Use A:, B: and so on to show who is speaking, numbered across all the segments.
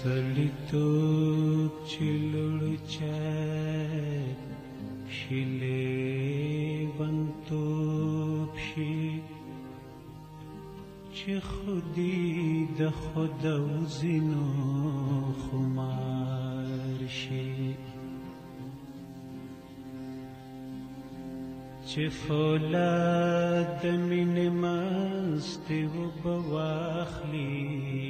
A: سړیتوب چې لوړ چای شي لیونتوب شي چې خودی د خود او زینو خمار شي چې فولاد د مینې مستې اوبه واخلي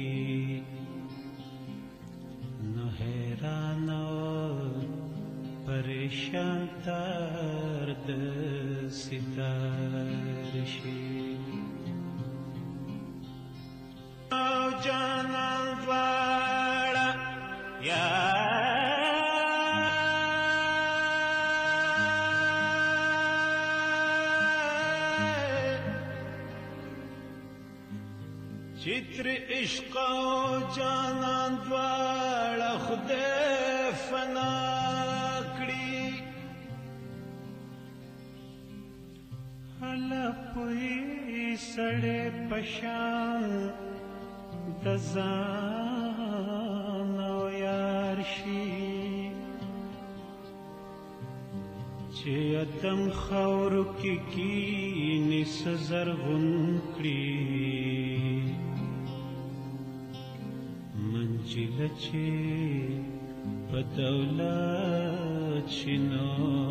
A: نو حیران پریشان تر د ستار شي او جانان دواړه یا چتر عشق او جانان دواړه خدای فنا کړي هله پوی سړی پشان د ځان او یار شي چې اتم خاورو کې کینې څه زرغون کړي منجله چې په دولت شي نو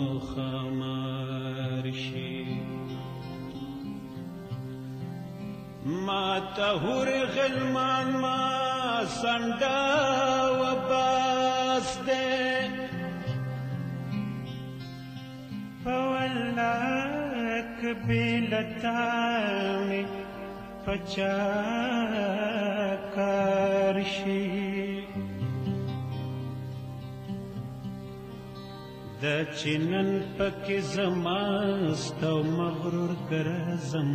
A: خامار شي ما ته هور غلمان ما سنډا و باس دې په والله کبیلتاوي پچا کار شي د چنن پکې زماست او مغرور ګرځم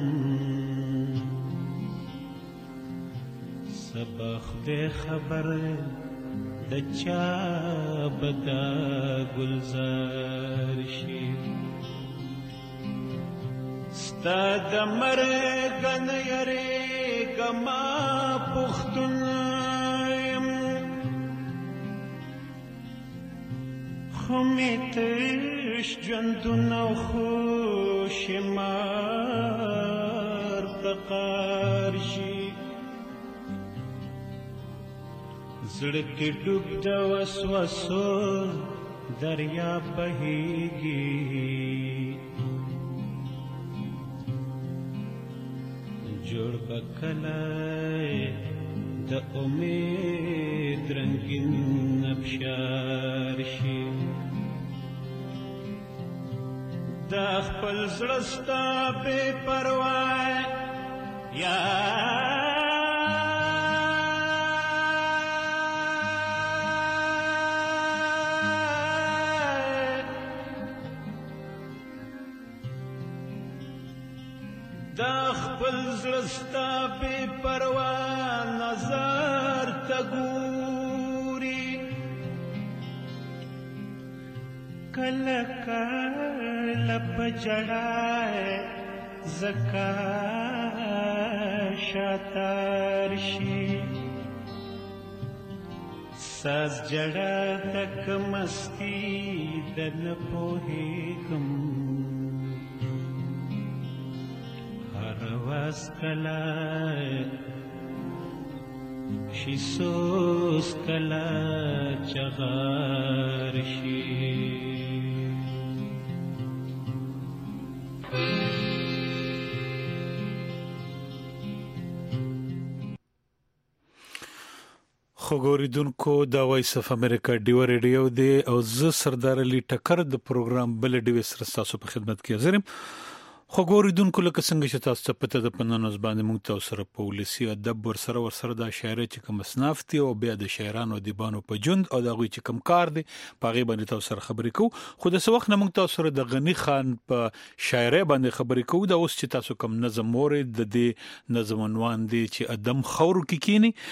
A: سبخ دې خبر د چا بدا گلزار شي ستا د مرګ نه یریږم پښتون یم خو مې تش ژوندون او خوشمار په قار شي زړه کې ډوب د وسوسو دریا بهیږي جوړ بکلای د امید رنگین ابشار شي دا خپل زړه ستا بې پروا یا دا خپل زړه ستا بې پروا نظر ته ګوري کله کله په ژړا زکا شاتار شي ساز جړا تک مستی د نه پوهېږم رواز کلا شي سوز کلا چغار شي
B: خوګوریدونکو دا وایس اف امریکا ډیو ریډیو دی او زه سردار علي ټکر د پروګرام بل ډیو سره تاسو په خدمت کې حاضر یم خوګوریدونکو لکه څنګه چې تاسو ته پته د پنځونوس باندې موږ تاسو سره پولیسي ادب ورسره د شاعر چې کوم صنفت او بیا د شاعرانو او دیبانو په جوند او د غوي چې کوم کار دی پاغي باندې تاسو سره خبرې کوو خو د څه وخت نه موږ تاسو سره د غنی خان په شاعرۍ باندې خبرې کوو دا اوس چې تاسو کوم نظم مورید د دې نظم عنوان دی چې ادم خور کې کینی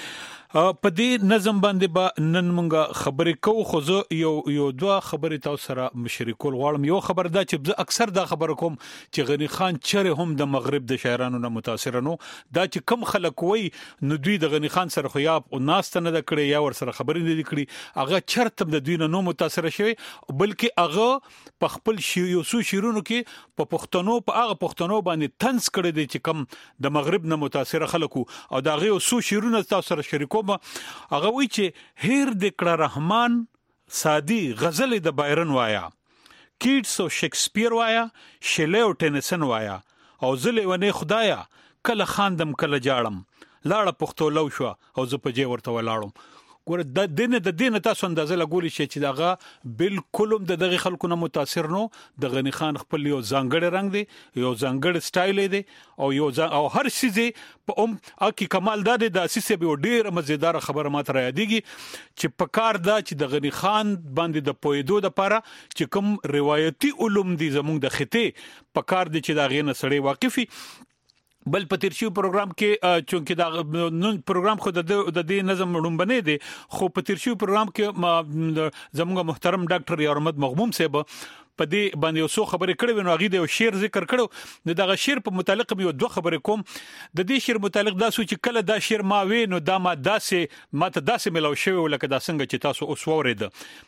B: په دې نظم باندې با نن مونږه خبرې کوو خو زه یو دوه خبرې تاسو سره مشرکول غواړم. یو خبر دا چې زه اکثر دا خبر کوم چې غنی خان چیرې هم د مغرب د شاعرانو نه متاثر نو دا چې کم خلک وای نو دوی د غنی خان سره خو یا ناست نه د کړي یا ور سره خبرې نه کړي هغه چرته د دوی نه متاثر شوی بلکې هغه په خپل یو څو شیرونو کې په پښتنو په هغه پښتنو باندې تنس کړي دي چې کم د مغرب نه متاثر خلکو او دا غي یو څو شیرونه تاسو سره شریکو هغه وی چې هیر د کړه رحمان سادي غزل د بایرن وایا کیټس او شکسپیر وایا شله او ټینسن وایا او زله ونه خدایا کله خاندم کله جاړم لاړه پښتو لو شو او زه په جې ورته ولاړم. ګوره د دینه تاسو اندازه لګولې شي چې داغه بالکل هم دغه خلکو نه متاثر نو د غنی خان خپل یو ځانګړی رنگ دی یو ځانګړی سټایل دی او هر شي په اکی کمال دا دی د اساسي به ډیر مزیدار خبره ماته را یادېږي چې په کار دا چې د غنی خان باندې د پویدو د لپاره چې کوم روایتي علوم دي زموږ د خطه په کار دي چې دا غینه سړی واقفي. بل پتیرشیو پروګرام کې چونکې دا نن پروګرام خو د دې نظم وړومبنه دي خو پتیرشیو پروګرام کې زموږ محترم ډاکټر یارمد مغموم صاحب په دې باندې اوسو خبرې کړې نو هغه د شعر ذکر کړو نو دا شعر په متعلق یو دوه خبرې کوم د دې شعر متعلق دا سوچ کله دا شعر ما وینو دا ما داسې ملو شوی ولکه دا څنګه چې تاسو اوس وورید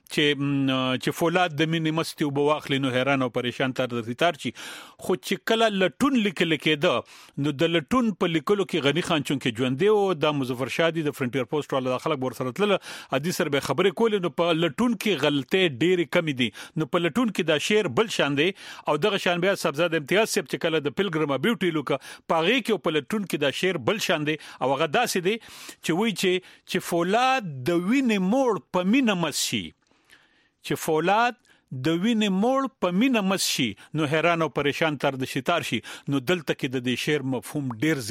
B: چې فولاد د مینې مستی او بواخلی نو حیران او پریشان تر دتار چی خو چې کله لټون لیکل کېده نو د لټون په لیکلو کې غنی خان چون کې ژوند دی او د مظفر شادي د فرنټیر پوسټ ول د خلک ور سره تل ادي سر به خبرې کولې نو په لټون کې غلطه ډېری کم دي نو په لټون کې شعر بل شان دی او دغه شان بیا سبزاد امتیاز سپ چې کله د پلګرام بیوټي لوکا پاغي کې په لټون کې دا شعر بل شان دی او هغه داسې دی چې وی چې فولاد د وینې موړ په مینه مسشي چې فولاد د وینې موړ په مینه مسشي نو حیران او پریشان تر د شتار شي نو دلته کې د دې شعر مفهوم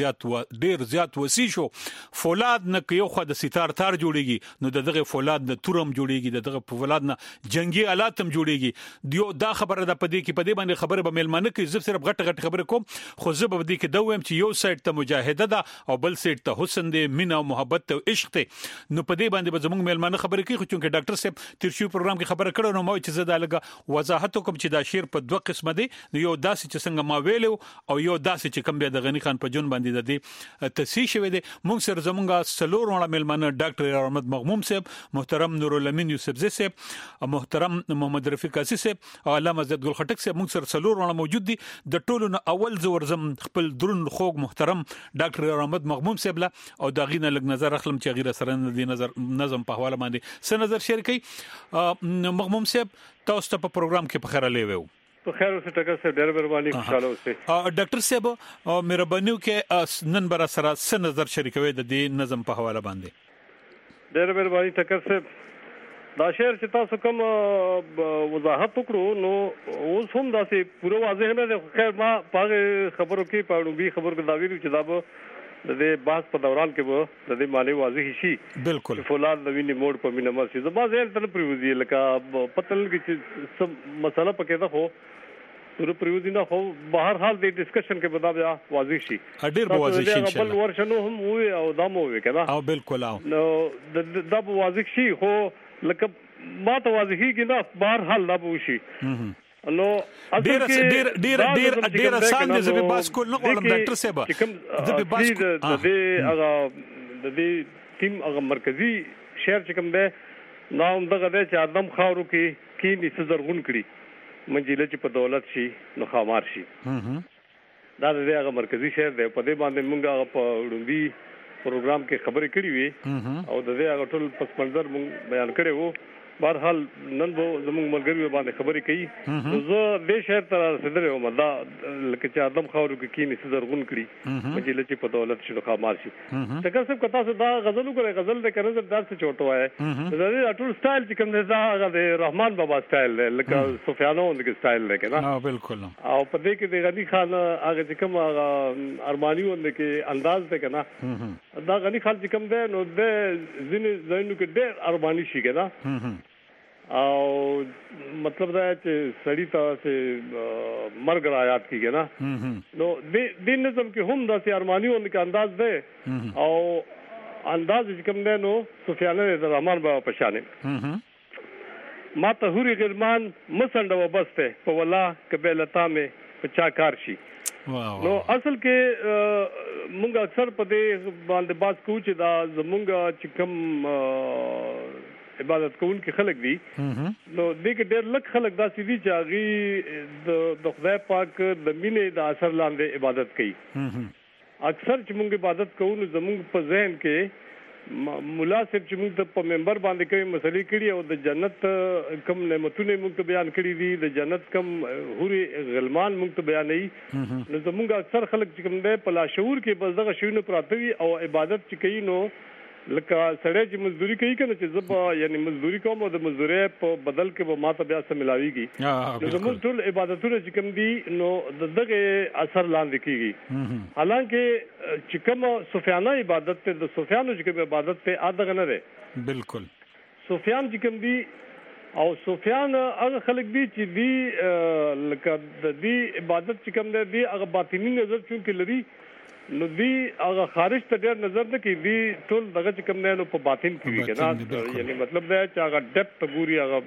B: ډیر زیات وسیع شو. فولاد نه یو خو د ستار تار جوړيږي نو دغه فولاد د تورم جوړيږي دغه فولاد نه جنگي آلات هم جوړيږي دیو دا خبره د پدې کې پدې باندې خبره به ملمانه کې زب صرف غټ خبره کوم خو زب دې کې دویم چې یو سایت ته مجاهده ده او بل سایت ته حسن دی مینا او محبت او عشق ته نو پدې باندې به زموږ ملمانه خبره کوي خو چې ډاکټر صاحب ترشیو پروګرام کې خبره کړو نو مو چې زدا وضاحت کوم چې دا شعر په دوه قسمه دي یو داسې چې څنګه ما ویلو او یو داسې چې کوم بیا د غنی خان په جون باندې د دې تصحیح شوی دی. مونږ سره زمونږه سلور وړ ملمنه ډاکټر احمد مغموم صاحب محترم نورالامین یوسف زی صاحب محترم محمد رفیق عاصی صاحب او علامه عزت ګل خټک صاحب مونږ سره سلور وړ موجود دي د ټولو نه اول زور زم خپل درون خوګ محترم ډاکټر احمد مغموم صاحب لا او دا غینه لګ نظر اخلم چې غیر سره د نظم په حواله باندې څه نظر شیر کړي مغموم صاحب تاسو ته په پروګرام کې په خیره لیوو
C: په خیر اوسه ټکر سره ډېر مهرباني خوشاله اوسه
B: ډاکټر صاحب مهرباني کې نن بر سره څه نظر شریکوي د دې نظم په حواله باندې
C: ډېر مهرباني ټکر سره دا شعر چې تاسو کوم وضاحت وکړو نو اوس هم داسې پوره واضح نه ده خیر ما په خبرو کې پاړو خبرو کې دا ویلو چې دا به د دې بحث په دوران کې به د دې معنی واضح شي
B: بالکل
C: فولاد د وینې موړ په مینه مرسي زما ځل تل پریوزي لکه پتل کې چې مسله پکې ده خو تر پریوزي نه خو بهر حال د ډسکشن کې بدا بیا واضح شي
B: ډیر واضح شي ان شاء الله
C: بل ورشنو هم وي او دمو وي کنه
B: او بالکل او
C: نو دا واضح شي خو لکه ما ته واضحي کې نه بهر حال دا وشي نو
B: ډیر آسان دي زبې باس کول نه غواړم ډاکټر صاحب زبې باس
C: د دې ټیم هغه مرکزی شهر چې کوم ده نو دغه د ادم خاورو کې نس زرغون کړي منجیله چې په دولت شي نو خامار شي دا د هغه مرکزی شهر دی په دې باندې موږ په وړاندې پروګرام کې خبرې کړې وي او د دې هغه ټول پس منظر موږ بیان کړی وو بهر حال نن به زموږ ملګری باندې خبرې کوي نو زه دې شهر ته رسیدلی وم دا لکه چې ادم خاورو کې کینې زرغون کړي مجله چې په دولت شي نو خامار شي ټکر صاحب که تاسو دا غزل وګورئ غزل د کنه دار څه چوټ وایي دا دې ټول سټایل چې کوم دی دا هغه د رحمان بابا سټایل دی لکه سفیانو د سټایل دی کنه
B: بالکل
C: او په دې کې د غنی خان هغه چې کوم ارمانی وند کې انداز دی کنه دا غنی خان چې کوم دی نو د ځینې ځینو کې ډېر ارمانی شي کنه او مطلب دا چې سړی ته چې مرګ را یاد کیږي نه نو د نظم کې هم داسې ارماني او انداز ده او انداز چې کوم دی نو سفیان الرحمن بابا پشانه ما ته هوري غلمان مسنډ و بسته په والله کبلتا مې پچا کار شي نو اصل کې مونږ اکثر په دې باندې باز کوو چې دا زمونږ چې کوم عبادت کوونکي خلک دي نو دې کې ډېر لږ خلک داسې دي چې هغه د خدای پاک د مینې د اثر لاندې عبادت کوي اکثر چې مونږ عبادت کوو نو زمونږ په ذهن کې مولا صاحب چې موږ ته په منبر باندې کوي مسلې کړي او د جنت کم نعمتونه موږ ته بیان کړي دي د جنت کم هوري غلمان موږ ته بیانې نو زموږ اکثر خلک چې کوم دی په لاشعور کې بس دغه شیونه پراته وي او عبادت چې کوي نو لکه سړی چې مزدوري کوي کنه چې زب یعنی مزدوري کوم او د مزدوري په بدل کې به ماته بیا سم ملاويږي نو زموږ ټول عبادتونه چې کوم دي نو دغه اثر لاندې کیږي حالانکه چې کوم سفیانه عبادت ته د سفیانو چې کوم عبادت ته ادغه نه ده
B: بالکل
C: سفیان چې کوم دي او سفیان هغه خلک دي چې دي لکه د دې عبادت چې کوم دي هغه باطینی نظر چونکې لري نو دی هغه خارج ته ډېر نظر نه کوي دی ټول دغه چې کوم نه په باطن کې وي کنه یعنی مطلب دا چې هغه ډیپت ګوري هغه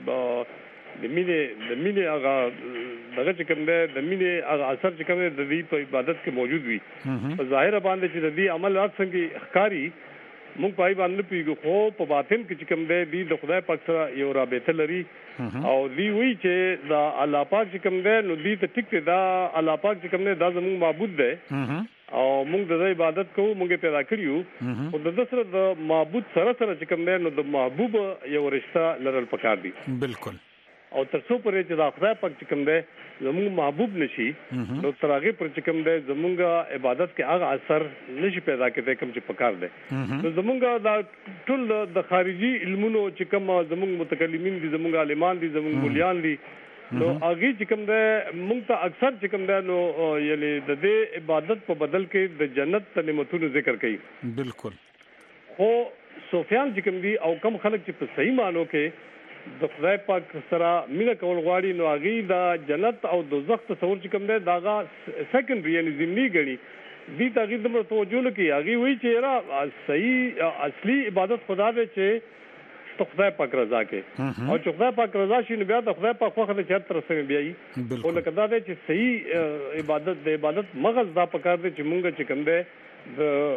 C: د مینې هغه دغه چې کوم د مینې هغه اثر چې کوم د دې په عبادت کې موجود وي په ظاهر باندې چې د دې عملات څنګه ښکاری موږ پای باندې پیګو خو په باطن کې چې کوم دی د خدای پاک سره یو رابطه لري او دی وی چې دا الله پاک چې کوم دی نو دی ته ټیک دی دا الله پاک چې کوم دی دا زموږ معبود دی او موږ د عبادت کوو موږ پیدا کړیو او د سره د معبود سره چې کوم دی نو د محبوب یو رشتہ لرل پکار دي
B: بالکل
C: او تر څو پرې چې دا خدای پاک چې کوم دی زموږ محبوب نشي نو تر هغه پر چې کوم دی زموږ عبادت کې هغه اثر نشي پیدا کېدای کوم چې پکار دی نو زموږ دا ټول د خارجي علمونو چې کوم زموږ متکلمین دي زموږ عالمان دي زموږ مولیان دي نو هغه چې کوم دی موږ ته اکثر چې کوم دی نو یعنی د دې عبادت په بدل کې د جنت ته نعمتونو ذکر کوي
B: بالکل
C: خو سفیان چې کوم دی او کم خلک چې په صحیح معنی کې د خدای پاک سره مینه کول غواړي نو هغه د جنت او دوزخ تصور چې کوم دی داغه سیکنډری یعنی ضمني غني دې تغیر د توجه لکه هغه وی چې را صحیح اصلي عبادت خدا دې چې خدای پاک رضا کې او چې خدای پاک رضا شي نو بیا د خدای پاک خو خدای چرته سره بیاي او لکه دا چې صحیح عبادت د عبادت مغز دا پکار دی چې مونږ چې کوم دی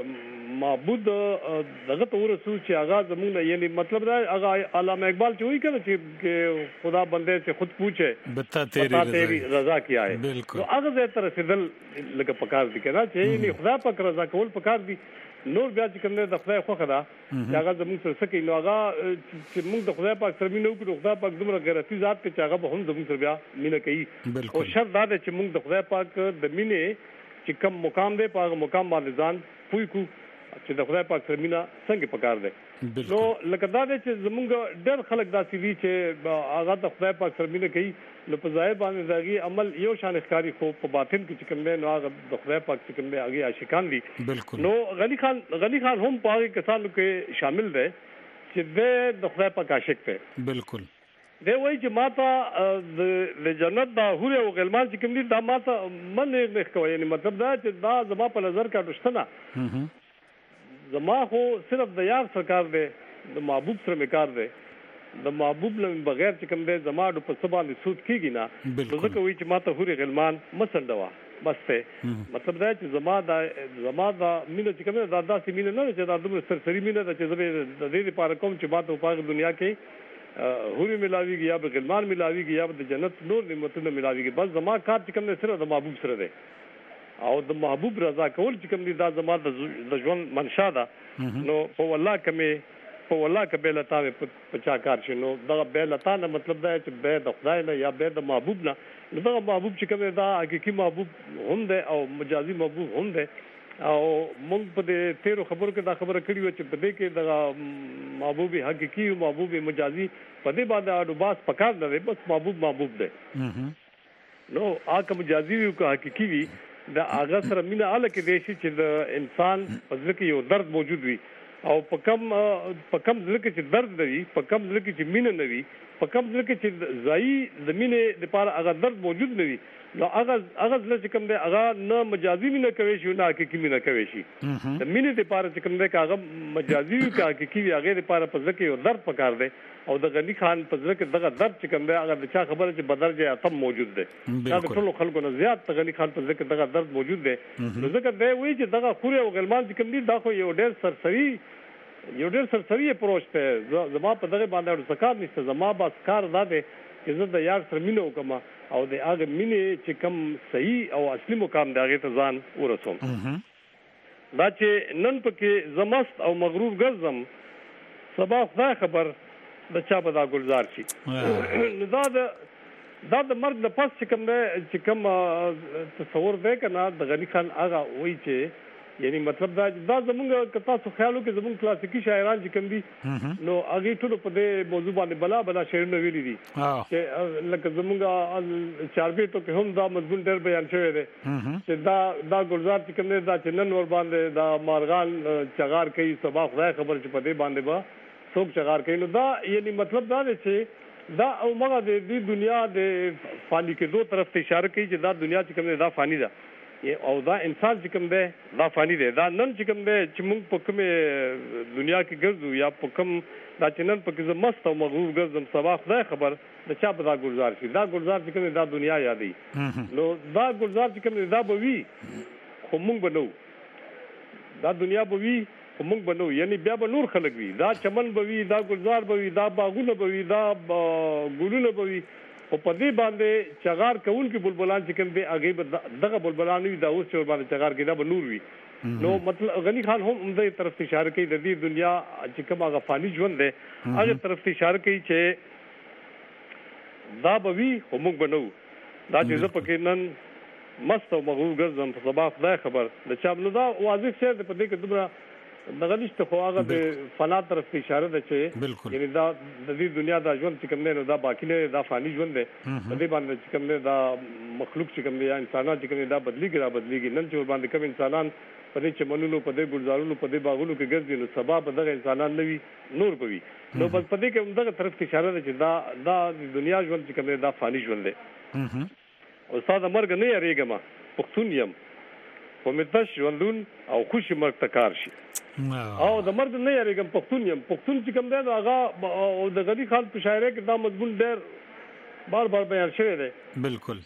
C: د معبود دغه تور رسول چې آغاز زمونه یعنی مطلب دا هغه علامه اقبال چې وایي کنه چې خدا بندے سے خود پوچھے
B: بتا تیری
C: رضا کیا ہے
B: بالکل
C: هغه زه تر رسیدل لکه پکار دی کنه چې یعنی خدا پاک رضا کول پکار دی نور بیا چې کوم د خدای خو خدا چې هغه زموږ سره سکی نو هغه چې موږ د خدای پاک سره مینه وکړو خدای پاک دومره غیرتی ذات ته چې هغه هم زموږ سره بیا مینه کوي او شرط دا چې موږ د خدای پاک د مینه چې کوم مقام دی په هغه مقام باندې ځان پوي کو چې د خدای پاک سره مینه څنګه پکار دی نو لکه دا چې زموږ ډېر خلک داسې دي چې هغه د خدای پاک سره مینه کوي نو په ظاهر باندې داغي عمل یو شان ښکاری خو په باطن کې چې کوم دی نو هغه د خدای پاک چې کوم دی هغه عاشقان دي
B: بالکل نو
C: غنی خان هم په هغه کسانو کې شامل دی چې د خدای پاک عاشق دی
B: بالکل
C: دی وایي چې ماته د جنت دا هوري او غلمان چې کوم دي دا ماته من نه کوي یعنی مطلب دا چې دا زما په نظر کې دشتنه زما خو صرف د یار سرکار دی د محبوب سره میکار دی د محبوب نه بغیر چې کوم دی زما په سبا د سود کیږي نه ځکه وایي چې ماته هوري غلمان مسندوا بس ته مطلب دا چې زما دا مینه چې کوم دا داسې مینه نه چې دا د سرسری مینه د چې د دې لپاره کوم چې ماته په دنیا کې هوري ملاويږي یا به غلمان ملاويږي یا د جنت نور نعمتونه ملاويږي بس زما کار چې کوم دی صرف د محبوب سره دی او د محبوب رضا کول چې کوم دي دا زما د ژوند منشا ده نو په والله کبه لتا په چا کار شنو دا به لتا نه مطلب دا چې به د خدای نه یا به د محبوب نه دا محبوب چې کوم دا حقيقي محبوب هم ده او مجازي محبوب هم ده او موږ په دې تیرو خبرو کې دا خبره کړې و چې په دې کې د محبوب حقيقي او محبوب مجازي په دې باندې اډو باس پکار نه بس محبوب ده نو هغه مجازي او حقيقي وي دا هغه سره مینه اله کې دی چې د انسان په ځل کې یو درد موجود وي او په کم ځل کې چې درد دی په کم ځل کې چې مینه نه وي په کم ځل کې چې ځای د مینې لپاره هغه درد موجود نه وي نو هغه ځل چې کوم دی هغه نه مجازي مینه کوي شي نه حقيقي مینه کوي شي د مینې لپاره چې کوم دی هغه مجازي او حقيقي هغه لپاره په ځکه یو درد پکار دی او د غنی خان په ځکه دغه درد چې کوم دی هغه د چا خبره چې بدرجه اتم موجود دی دا ټول خلکو نه زیات غنی خان په ځکه دغه درد موجود دی نو ځکه دی وی چې دغه خوري او غلمان چې کوم دی دا خو یو ډېر سرسری اپروچ ته زما په دغه باندې څکار نشته زما بس کار دا دی چې زه د یار سره مینه وکم او د هغه مینې چې کوم صحیح او اصلي مقام دی هغه ته ځان ورسوم دا چې نن پکې زمست او مغرور ګرځم سبا خدای خبر د چا به دا گلزار شي نو دا د مرګ د پس چې کوم تصور دی کنه د غنی خان هغه وایي چې یعنی مطلب دا زمونږ کتا سو خیالو کې زمونږ کلاسیکی شاعران چې کوم دي نو هغه ټول په دې موضوع باندې بلا شعرونه ویلي دي چې لکه زمونږ چاربیټو کې هم دا مضمون ډېر بیان شوی دی چې دا گلزار چې کوم دی دا چې نن ور باندې دا مارغان چغار کوي سبا خدای خبر چې په دې باندې با څوک چغار کوي نو دا یعنی مطلب دا دی چې دا او مغه د دې دنیا د فانی کې دوه طرف ته اشاره کوي چې دا دنیا چې کوم دی دا فانی ده او دا انسان چې کوم دی دا فانی دی دا نن چې کوم دی چې موږ په کومه دنیا کې ګرځو یا په کوم دا چې نن په کې زه مست او مغرور ګرځم سبا خدای خبر د چا په دا گلزار شي دا گلزار چې کوم دی دا دنیا یادي نو دا گلزار چې کوم دی دا به وي خو موږ بنو دا دنیا به وي خو موږ بنو یعنی بیا به نور خلک وي دا چمن به وي دا گلزار به وي دا باغونه به وي دا ګلونه به وي او په دې باندې چغار کوون کې بلبلان چې کوم دی هغه دغه بلبلان وي دا اوس چې باندې چغار کې دا به نور وي نو مطلب غنی خان هم دې طرف ته اشاره کوي د دې دنیا چې کوم هغه فانی ژوند دی هغه طرف ته اشاره کوي چې دا به وي خو موږ بنو دا چې زه پکې نن مست او مغرور ګرځم په سبا خدای خبر د چا نو دا واضح شعر په دې کې دومره دغه نشته خو هغه د فنا طرف ته اشاره ده چې یعنی دا د دې دنیا دا ژوند چې کوم نه دا باقی نه دا فانی ژوند دی په دې باندې چې کوم نه دا مخلوق چې کوم دی یا انسانان چې کوم دا بدلیږي نن چې باندې کوم انسانان په دې چمنونو په دې ګلزارونو په دې باغونو کې ګرځي نو سبا به دغه انسانان نوي نور بوي نو بس په دې کې دغه طرف ته اشاره ده چې دا د دنیا ژوند چې کوم دا فانی ژوند دی او استاد مرګ نه یریګم پښتون یم کومتش ژوندون او خوشي مرګ تکار شي او د مرګ نه یریګم پښتون یم پښتون چې کوم دی هغه او د غنی خان په شاعرۍ کې دا مضمون ډېر بار بیان شوی دی
B: بالکل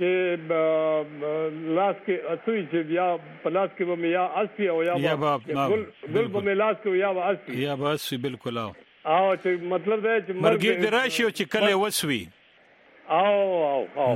C: چې لاس کې اسوي چې یا پلاس کې به یا اسوي او یا ګل به لاس کې یا اسوي
B: یا اسوي بالکل او
C: چې مطلب دی چې
B: مرګ دې راشي او چې کله وسوي
C: او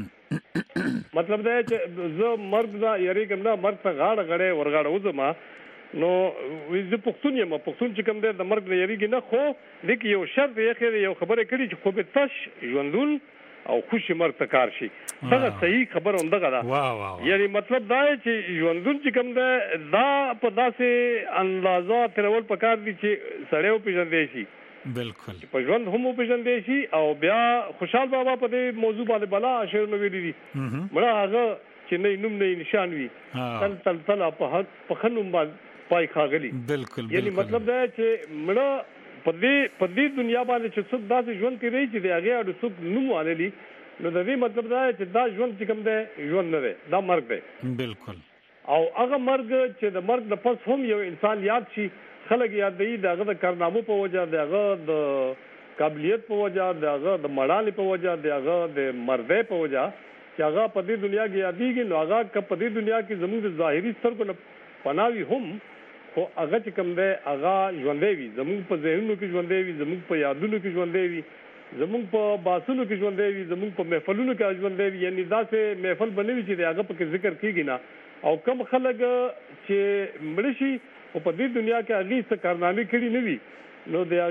C: مطلب دا چې زه مرګ دا یریګم نه مرګ ته غاړه ورغاړه وځم نو زه پښتون یم پښتون چې کوم دی د مرګ نه یریږي نه خو لیکي یو شرط یې خیر یو خبره کړي چې خو به تش ژوندون او خوشي مرګ تکار شي دا صحیح خبره همدغه ده یعنی مطلب دا چې ژوندون چې کوم دی دا په داسې اندازه ترول پکار دي چې سړیو پیژندې شي
B: بالکل
C: په ژوند هم پیژندې شي او بیا خوشحال بابا په دې موضوع باندې بلا شعر نو ویلي دي مړه هغه چې نه نوم نه نشان وي تل په خنوم باندې پای خاغلی
B: بالکل
C: یعنی مطلب دا چې مړه په دې دنیا باندې چې څوک داسې ژوند کوي چې د هغه د څوک نوم والي نو د دې مطلب دا چې دا ژوند چې کوم دی ژوند نه دی دا مرګ دی
B: بالکل
C: او هغه مرګ چې د مرګ د پس هم یو انسان یاد شي خلک یادوي دغه د کارنامو په وجه دغه د قابلیت په وجه دغه د مړالې په وجه دغه د مردې په وجه چې هغه په دې دنیا کې یادېږي نو هغه په دې دنیا کې زموږ د ظاهري سترګو نه پناوي هم خو هغه چې کوم دی هغه ژوندې وي زموږ په ذهنونو کې ژوندې وي زموږ په یادونو کې ژوندې وي زموږ په باسونو کې ژوندې وي زموږ په محفلونو کې ژوندې وي یعنی داسې محفل بنوي چې هغه په ذکر کیږي نه او کم خلک چې مړ شي او په دې دنیا کې هغه څه کارنامې کړې نه وي نو د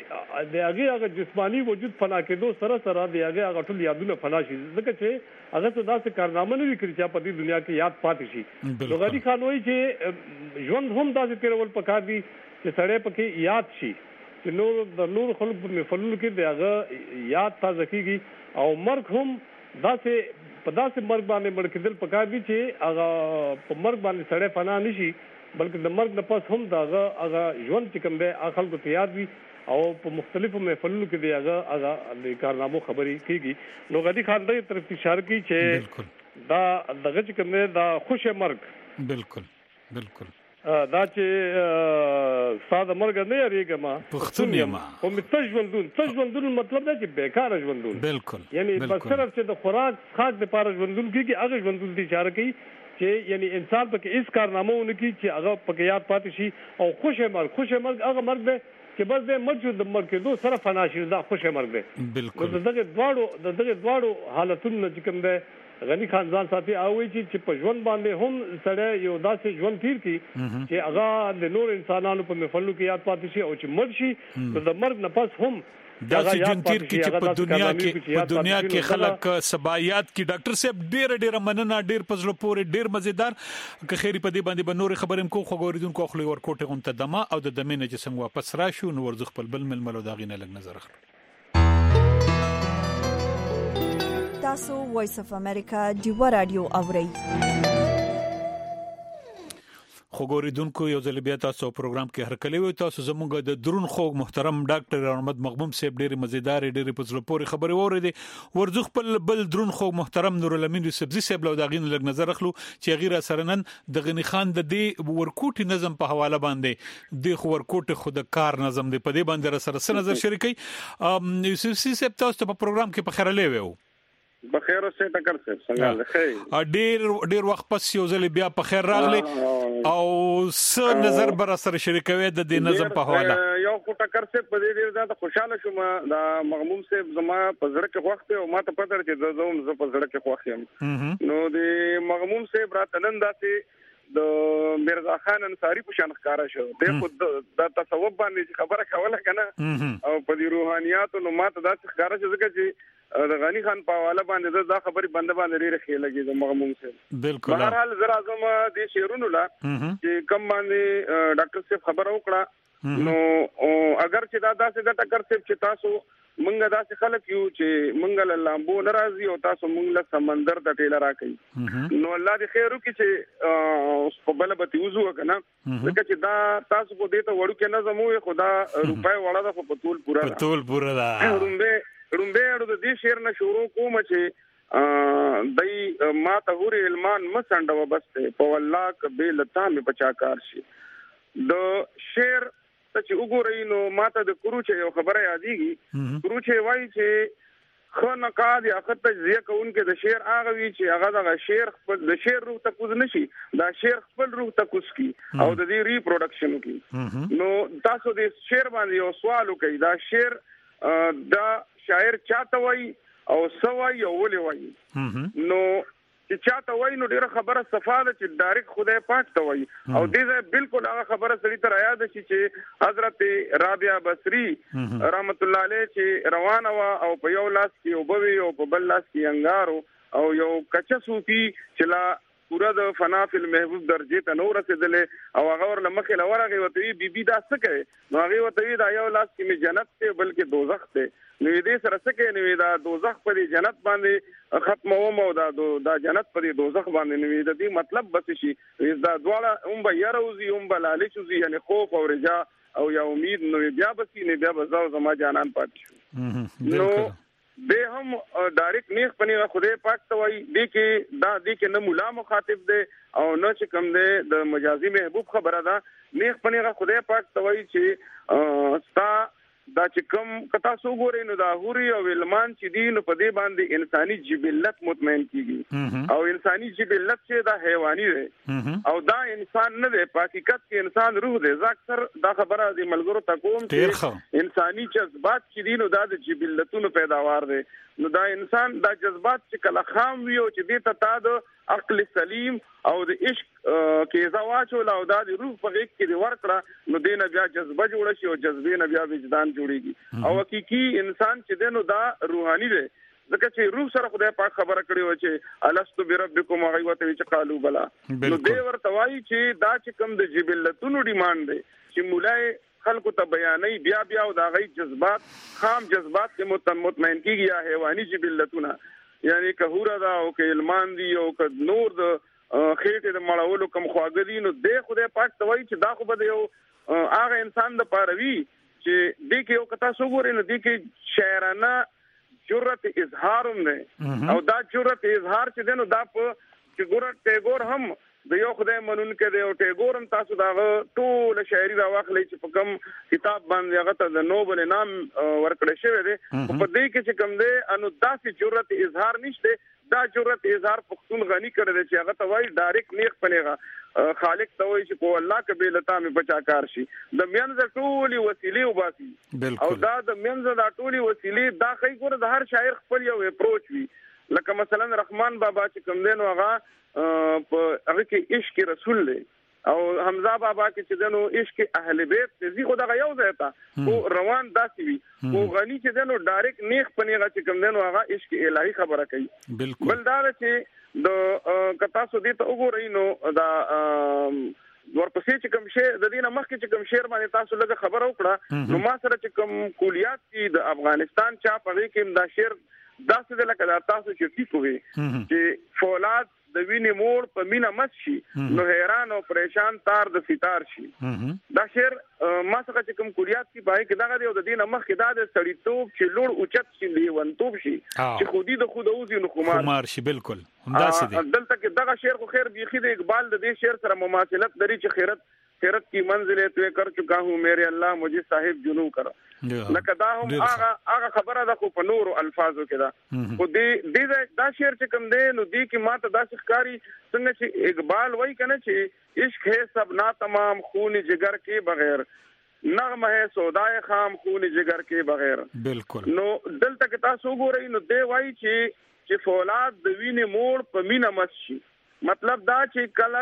C: هغه جسمانی وجود فنا کېدو سره د هغه ټول یادونه فنا شي ځکه چې هغه څه داسې کارنامه نه وي کړی چې په دې دنیا کې یاد پاتې شي نو غنی خان وایي چې ژوند هم داسې تیرول پکار دي چې سړی پکې یاد شي چې نور خلک په محفلونو کې د هغه یاد تازه کیږي او مرګ هم داسې په داسې مرګ باندې مړ کېدل پکار دي چې هغه په مرګ باندې سړی فنا نشي بلکې د مرګ نه پس هم هغه ژوند چې کوم به خلکو ته یاد وي او په مختلفو محفلونو کې دی هغه د کارنامو خبرې کیږي. نو غدي خان دې طرف اشاره کوي چې دا دغه چې کوم دا خوشی مرګ
B: بالکل
C: دا چې ساده مرګ نه یریږي ما
B: پښتون یم
C: او متژوندون مطلب دا چې بیکاره ژوندون
B: بالکل
C: یعنی بس صرف چې د خوراک خاص د پاره ژوندون کیږي هغه ژوندون دي اشاره کوي چې یعنی انسان پکې اس کارنامو ونکي چې هغه پکې یاد پاتې شي. او خوشی مرګ هغه مرګ دی چې بس د مرګ د مرګ کې دوه سره فنا شي دا خوشی مرګ دی.
B: بالکل
C: دغه دواړو حالتونو چې کوم دی غنی خان ځان ساتي او چې په ژوند باندې هم سره یو داسې ژوند تیر کی چې هغه د نور انسانانو په محفلو کې یاد پاتې شي او چې مرګ شي نو د مرګ نه پس هم
B: داسې ژوند تیر کی چې په دنیا کې خلک سبایات کی ډاکټر صاحب ډیر مننه ډیر پزړه پورې ډیر مزیدار که خیری په دې باندې بنور خبرم کو خو غوړیدونکو خپل ورکوټه غونته دما او د دمه نه چې څنګه واپس راشو نو ورځ خپل بل ململو داغینه لګ نظر اخلو.
D: تاسو وایس اف امریکا دیو رادیو اورئ.
B: خو ګوریدونکو یو ځل بیا تاسو پروګرام کې هرکلی وي تاسو زموږ د درون خو محترم ډاکټر احمد مغموم صاحب ډېر مزیدار ډېر پزړه پورې خبرې اوریدي ورځ خپل بل درون خو محترم نور الامین یوسفزي صاحب له داغین لګ نظر اخلو چې غیر سره نن د غنی خان د دې ورکوټي نظم په حواله باندې د خو ورکوټي خود کار نظم دی په دې باندې سره نظر شریکي. یوسفزي صاحب تاسو په پروګرام کې په خیره لوي
E: بخیر اوسه ټکر صاحب څنګه
B: خیر ډیر وخت پس یو ځل بیا په خیر راغلی او س نظر بر سره شریکوي د دې نظم په حواله
E: یو کو ټکر صاحب په دې ډیر زیات خوشاله شوم دا مغموم صاحب زما په زړه کې وخت او ما ته پته چې زوم ز په زړه کې خوښ یم نو د مغموم صاحب راتنن داسې د مرزا خان انصاری په شان ښکارا شو د خود د تصوف باندې خبره کوله کنه او په دې روحانيات نو ما ته داسې ښکارا شو چې د غنی خان په حواله باندې دا خبرې باندې لري خې لګي د مغموم صاحب
B: بالکل
E: بهر حال زرا اعظم د شیرونو لا چې کم باندې ډاکټر صاحب خبر وکړه نو اگر چې دا داسې د ټکر صاحب چې تاسو مونږه داسې خلک یو چې مونږ له لامبو ناراضي او تاسو مونږ له سمندر د ټیلر راکې نو الله دې خیر وکړي چې په بل به تیوزو کنه ځکه چې دا تاسو په دې ته وړو کې نه زموږ خدا روپای وړه د په ټول پورا دا رومبه د دې شعر نه شروع کوم چې دای ما ته هوري علمان مسنډ وبسته په والله کبه لتا می پچاکار شي د شعر چې وګورئ نو ما ته د کروچه یو خبره یادېږي کروچه وایي چې خنه قاضي اخر تجزیه کوونکې د شعر هغه وی چې هغه د شعر خپل د شعر روح ته کوز نشي دا شعر خپل روح ته کوز کی او د دې ریپروډکشن کی نو تاسو د شعر باندې یو سوال وکړئ دا شعر دا شاعر چاته وای او سوای او ولي وای نو چې چاته وای نو ډیره خبره صفاده چې ډایرک خدای پاک ته وای او دې بالکل هغه خبره سړي تر یاد شي چې حضرت رابعه بصری رحمت الله علیه چې روانه وا او په یو لاس کې او بوي او په بل لاس کې انګارو او یو کچا صوفي چې لا پورا د فنا فی المحبوب درجه ته نور رسیدلې او هغه ور لمخه لورغه وته بي دا څه کوي نو هغه وته دا یو لاس کې می جنت ته بلکې دوزخ ته نو دې سره څه کوي نو دا دوزخ په دې جنت باندې ختموم او دا جنت په دې دوزخ باندې نو دې مطلب بس شي دا دواړه به يروزي به لالچ وزي یعنی خوف او رجا او یا امید نو بیا بس نه بیا بزاو زما جانان پات شو نو به هم ډایرک نیخ پنی خدای پاک توي دې کې نه مولا مخاطب دي او نه چې کوم دي د مجازي محبوب خبره ده نیخ پنی خدای پاک توي چې ستا دا چې کوم کتا سو ګورې نو دا هوري او علمان چې دین په دې باندې انساني جبلت مطمئن کیږي او انساني جبلت چې دا حیواني دی او دا انسان نه دی په حقیقت کې انسان روح دی ځکه دا خبره د ملګرو تکوم چې انساني جذبات چې دین او دا د جبلتونو پیداوار دی نو دا انسان دا جذبات چې کله خام وي او چې دې ته تا د عقل سلیم او د عشق کې زواچول او د روح په غیږ کې ورکړه نو دینه بیا جذبه جوړ شي او جذبې نه بیا وجدان جوړيږي او حقيقي انسان چې دینو دا روحاني دی ځکه چې روح سره خدای پاک خبره کړی و چې الستو بربکم غیوته چې قالو بلا نو دې ورته وایي چې دا چې کوم د جبلتونو ډیماند دی چې مولای خلکو ته بیانې بیا او دا غي جذبات خام جذبات کې مطمئن کیږي یا حیواني جبلتونه یعنی که هورا دا او که علمان دی او که نور د خېټه د مړولو کم خواګلی نو د خدای پاک توي چې دا خو به یو هغه انسان د پاروي چې د کې یو کتا سو ګورې نو د کې شاعرانه جرأت اظهار نه او دا جرأت اظهار چې دنو دا په چې ګور ټیګور هم د یو خدای منون کې دی او ټیګور هم تاسو دا ټول شاعري دا واخلې چې په کوم کتاب باندې هغه ته د نوبل انعام ورکړی شوی دی په دې کې چې کوم دی انو داسې جرأت اظهار نشته دا جرأت اظهار پښتون غني کړی دی چې هغه ته وایي ډایرکټ نیغ پنهغه خالق ته وایي چې په الله کې بیلتا مې بچا کار شي د منځ ټولي وسیلې وباسي او دا د منځ دا ټولي وسیلې دا خی ګور د هر شاعر خپل یو اپروچ وي لکه مثلا رحمان بابا چې کوم دی نو هغه په هغه کې عشق رسول له او حمزه بابا کې چې دنو عشق اهل بیت دې خو دا یو ځای ته او روان داسي وي او غني چې دنو ډایرکټ نیخ پنیغه چې کوم دنو هغه عشق الهي خبره کوي بل دا چې د کتا سو دې ته وګورئ نو دا ورپسې چې کوم شی د دینه مخکې چې کوم شعر باندې تاسو لږه خبر وکړه نو ما سره چې کوم کلیات دي د افغانستان چا په کې دا شعر داسې د لکه تاسو چې ټیکوي چې فولاد د ویني موړ په مینا مس شي نو حیران او پریشان تار د ستار شي دا شعر ما څنګه چې کوم کلیات کی پای کې دا د دینه مخ کې دا د سړیتوب چې لوړ اوچت شي لیونتوب شي چې خودي د خود اوزي نو خمار
B: شي بالکل همداسې دي
E: دلته کې دا شعر خو خیر بيخي د اقبال د دې شعر سره مماثلت لري چې خیرت کی منزلیں تو کر چکا ہوں میرے اللہ مجھے صاحب جنو کر لکه دا هم هغه خبره ده خو په نورو الفاظو کې ده خو دې دا شعر چې کوم دی نو دې کې ماته دا ښکاری څنګه چې اقبال وایي کنه چې عشق ہے سب نا تمام خون جگر کے بغیر نغمه ہے سودای خام خون جگر کے بغیر
B: بالکل
E: نو دلته کې تاسو ګورئ نو دی وایي چې فولاد د وینې موړ په مینا مس شي مطلب دا چې کله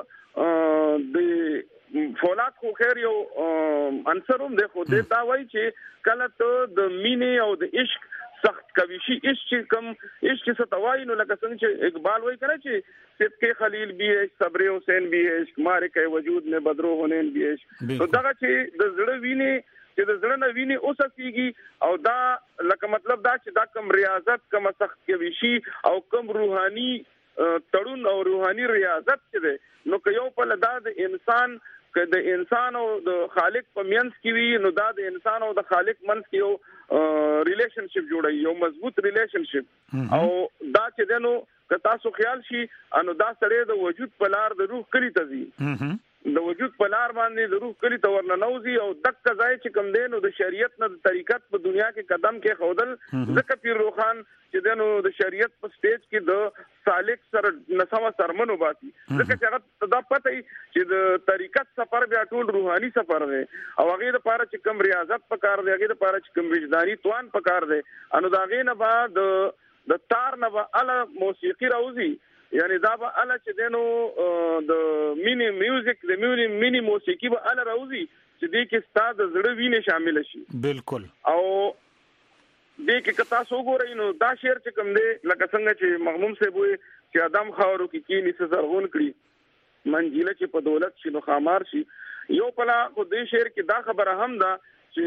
E: ته د فولاد خو خیر یو انصروم دی خو دا وایي چې کله ته د مینې او د عشق سخت کوي شي عشق کم عشق څه توای نو لکه څنګه چې اقبال وایي کنه چې صدق خلیل بھی ہے صبر حسین بھی ہے عشق مارے کے وجود میں بدرو حنین بھی ہے تو دا چې د زړه وینې چې د زړه نه وینې اوسېږي او دا لکه مطلب دا چې دا کم ریاضت کم سخت کوي شي او کم روحاني تړون او روحاني ریاضت چې ده نو که یو په لدا د انسان که د انسان او د خالق په منځ کې وي نو دا د انسان او د خالق منځ کې یو ریلیشنشپ جوړي یو مضبوط ریلیشنشپ او دا چې دنو که تاسو خیال شي انو دا سره د وجود په لار د روح کلی ته ځي د وجود په لار باندې د روح کلی ته ورننوځي او دک ځای چې کم دینو د شریعت نه د طریقت په دنیا کې قدم کې خودل ځکه پیر روخان چې دینو د شریعت په سټیج کې د سالک سره نسمه سرمنو باسي ځکه چې هغه دا پته چې د طریقت سفر بیا ټول روحاني سفر دی او هغه د پاره چې کم ریاضت پکار دی هغه د پاره چې کم وجداني توان پکار دی انو دا غي نه بعد د تار نه به ال موسیقي راوځي یعنی دا به ال چې دینو د مینی میوزیک د مینی موسیقي به ال راوځي چې دې کې ستاد زړه وینې شامل شي
B: بالکل
E: او دې کې کتا سو ګورئ نو دا شعر چې کوم دی لکه څنګه چې مغموم صاحب وي چې ادم خاورو کې کینی څه زرغون کړي منجیله چې په دولت شي نو خامار شي یو پلا خو دې شعر کې دا خبره هم ده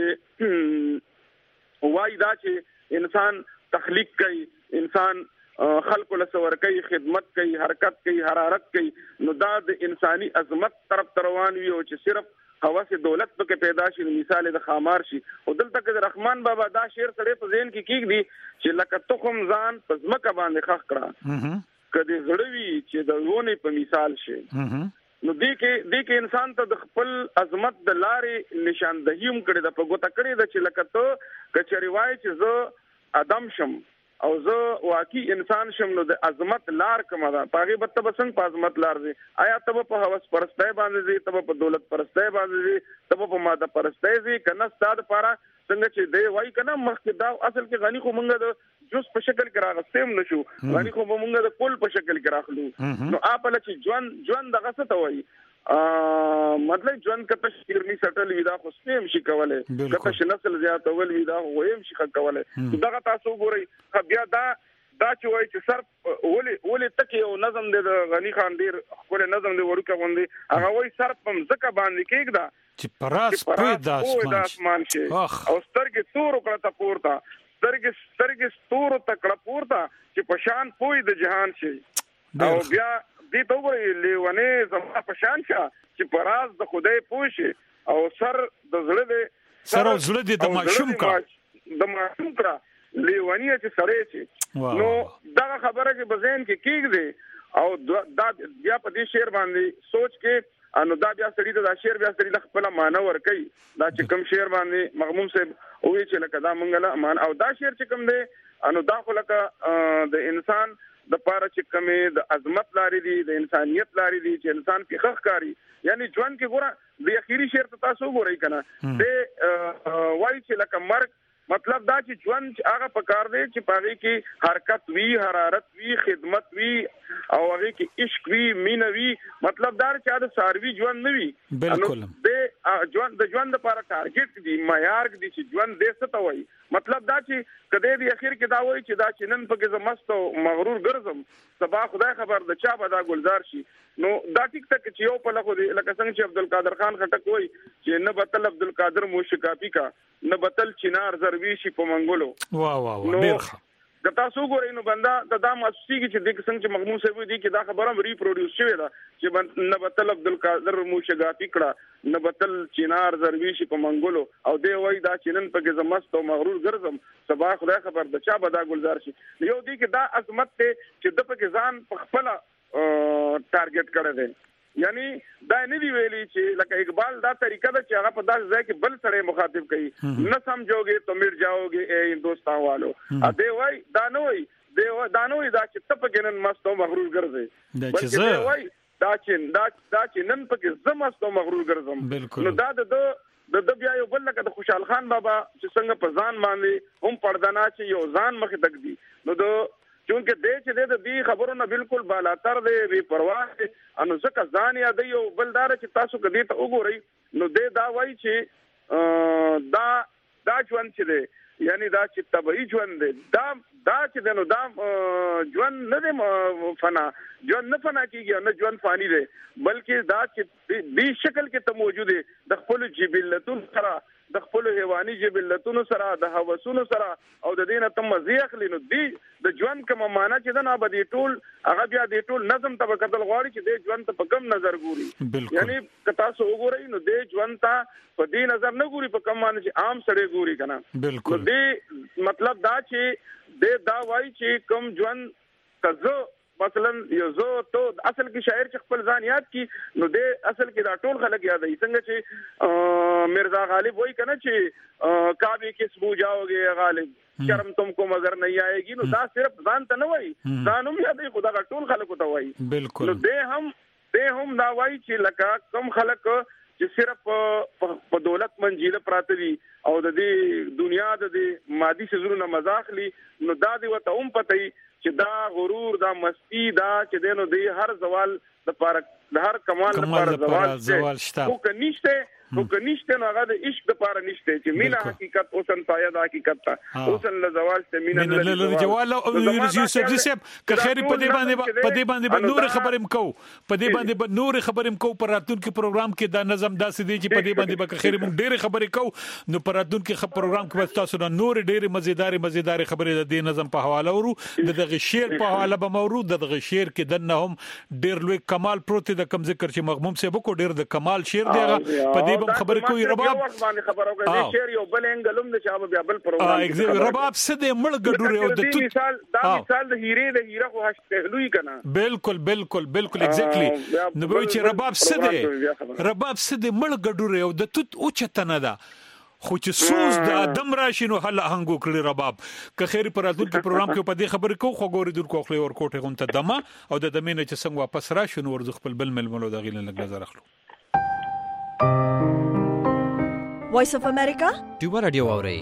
E: چې وای دا چې انسان تخلیق کوي انسان خلق له سور کوي خدمت کوي حرکت کوي حرارت کوي نو دا د انساني عظمت طرف روان وي او چې صرف هوس دولت په پیدا شي مثال د خامار شي او دلته کې رحمان بابا دا شعر سره په ذهن کې کېږي چې لکه تخم ځان په ځمکه باندې خخ کړه کدي غړوي چې د ونه په مثال شي نو دې کې انسان ته د خپل عظمت د لارې نشاندهي هم کړي د په ګوته کړي د چې لکه ته کچري وای چې زه ادم شم او زه واقعي انسان شم نو د عظمت لار کومه ده پاغي بت بسنګ په عظمت لار دي آیا ته په هوس پرستای باندې دي ته په دولت پرستای باندې دي ته په ماده پرستای دي کنه ستاد پاره څنګه چې دی وای کنه مخکې دا اصل کې غني خو مونږ د جوس په شکل کې راغستیم نشو غني خو مونږ د کول په شکل کې راخلو نو اپل چې ژوند دغه څه ته وای مطلب ژوند کته شیرنی سټل وی دا خو سیم شي کوله کته نسل زیات اول وی دا ویم شي کوله دغه تاسو ګورئ بیا دا چې وای چې سر ولې تکي او نظم د غنی خان ډیر خپل نظم د ورکه باندې هغه وای سر پم زکه باندې کېږي
B: چې پراس په
E: داسمان شي او سترګې تور کړه تا پورته سترګې تور تکړه پورته چې پشان پوي د جهان شي او دې ته وګورئ لیونه زما په شان شه چې پراز د خدای پوښي او سر د زړه دې
B: سر او زړه دې د ماشوم کا
E: لیونی چې سره شي نو دا خبره کې بزین کې کېږي او دا بیا په دې شعر باندې سوچ کې انو دا بیا سړی ته دا شعر بیا سړی خپل معنی ور کوي دا چې کوم شعر باندې مغموم صاحب وی چې لکه دا منګله مان او دا شعر چې کوم دی انو دا خو لکه د انسان د پاره چې کومه د عظمت لري دي د انسانيت لري دي چې انسان په خخ کاری یعنی ژوند کې ګوره د اخیری شعر ته تاسو ګورئ کنه د وای چې لکه مرګ مطلب دا چې ژوند هغه پکار دی چې پاره کې حرکت وی حرارت وی خدمت وی او هغه کې عشق وی مینه وی مطلب دا چې د ساروی ژوند نه وی
B: بالکل
E: د ژوند لپاره ټارګټ دی معیار دی چې ژوند دې څه ته وای مطلب دا چې کله دې اخر کې دا وای چې دا چې نن پکې زمست او مغرور ګرځم سبا خدای خبر د چا به دا گلزار شي نو دا ټیک تک چې یو په لغو دی لکه څنګه چې عبدالقادر خان خټک وای چې نه بتل عبدالقادر موشکافی کا نه بتل چنار زروی شي په منګولو
B: واه واه ډیر
E: د تاسو ګورئ نو بندا دا محسوسي چې د څنګه چې مغموم صاحب دی چې دا خبره هم ریپروډیوس شوی دا چې نه بتل عبدالقادر موشکافی کړه نه بتل چنار زروی شي په منګولو او دی وای دا چنن پکې زمست او مغرور ګرځم سبا خدای خبر د چا به دا گلزار شي یو دی کې دا عظمت ته چې د پکې ځان په خپل ټارګټ کړی دی یعنی دا نه دی ویلي چې لکه اقبال دا طریقه ده چې هغه په داس ځای کې بل سره مخاطب کوي نه سمجھوगे تو مر جاؤगे اے هندوستان والو ا دی وای دا نه وای دا نه وای دا چې تپ ګنن مست او مغرور ګرځي بلکې دی وای دا چې نن پکې زمست او مغرور ګرځم نو دا د بیا یو بل لکه د خوشحال خان بابا چې څنګه په ځان باندې هم پردانا چې یو ځان مخ تک دی نو د چونکه دې چې د دې خبرونه بالکل بالاتر دی بے پروا انو ځکه ځان یا د یو بلدار چې تاسو کدي ته وګورئ نو دې دا وایي چې دا ژوند چې دی یعنی دا چې طبيعي ژوند دی دا چې نو دا ژوند نه دی فنا ژوند نه فنا کیږي نه ژوند فانی دی بلکې دا چې دې شکل کې ته موجود دی د خپل جبلتون سره د خپل حیواني جبلتونو سره د هوسونو سره او د دینه تم مزي اخلي نو دی د ژوند کوم معنا چې دا نه بده ټول هغه بیا د ټول نظم ته بدل غواړي چې د ژوند ته په کم نظر ګوري یعنی کتا سو وګورئ نو د ژوند ته په دې نظر نه ګوري په کم معنی چې عام سړی ګوري کنه
B: بالکل
E: دی مطلب دا چې د دا وایي چې کم ژوند کزو مثلا یو زو ته اصل کې شاعر چې خپل ځان یاد کی نو د اصل کې دا ټول خلک یاد ای څنګه چې مرزا غالب وای کنه چې کعبے کې سبو جاؤگے غالب شرم تم کو مگر نہیں آئے گی نو دا صرف ځان ته نه وای ځانوم یاد ای خدا کا ټول خلک ته وای
B: بالکل
E: نو د هم دا وای چې لکه کم خلک چې صرف په دولت منجیله پراته دي او د دې دنیا د مادي شزونو مزاخلی نو دا دی وته هم پته چې دا غرور دا مستی دا چې دینو دی هر زوال د پاره د هر کمال لپاره زوال شته خو کنيشته نو هغه د عشق د پاره نشته چې مینا حقیقت اوسن پایا د حقیقت ته اوسن له زوال ته مینا
B: له جوال او یوسف صاحب که خیر په دې باندې نور خبرم کو په دې باندې نور خبرم کو پر راتون کې پروګرام کې دا نظم داسې دی چې په دې باندې به خیر مونږ ډېر خبرې کو نو پر راتون کې پروګرام کې تاسو نه نور ډېر مزیدار خبرې د دې نظم په حواله ورو د شعر په حواله به مورود د شعر کې دنه هم ډېر لوی کمال پروت د کم ذکر چې مغموم صاحب کو ډېر د کمال شعر دی په دې بم خبر کوي رباب
E: خبر او د شعر یو بل انګلم د شابه بیا بل پروګرام
B: رباب څه د مړ ګډوري او د
E: مثال د هیره خو هشتهلوي کنه
B: بالکل ایگزیکټلی نو به چې رباب څه د مړ ګډوري او د توت او چتنه ده خو چې سوز د ادم راشي نو هله هنګو کړی رباب که خیر پر اتل کې پروګرام کې په دې خبرې کو خو ګوري دور کوخلي ور کوټه غونته دمه او د دمینه چې څنګه واپس راشي نو ورځ خپل بل ململو د غیله لګ نظر اخلو
D: وایس اف امریکا
F: ډیو رادیو اوري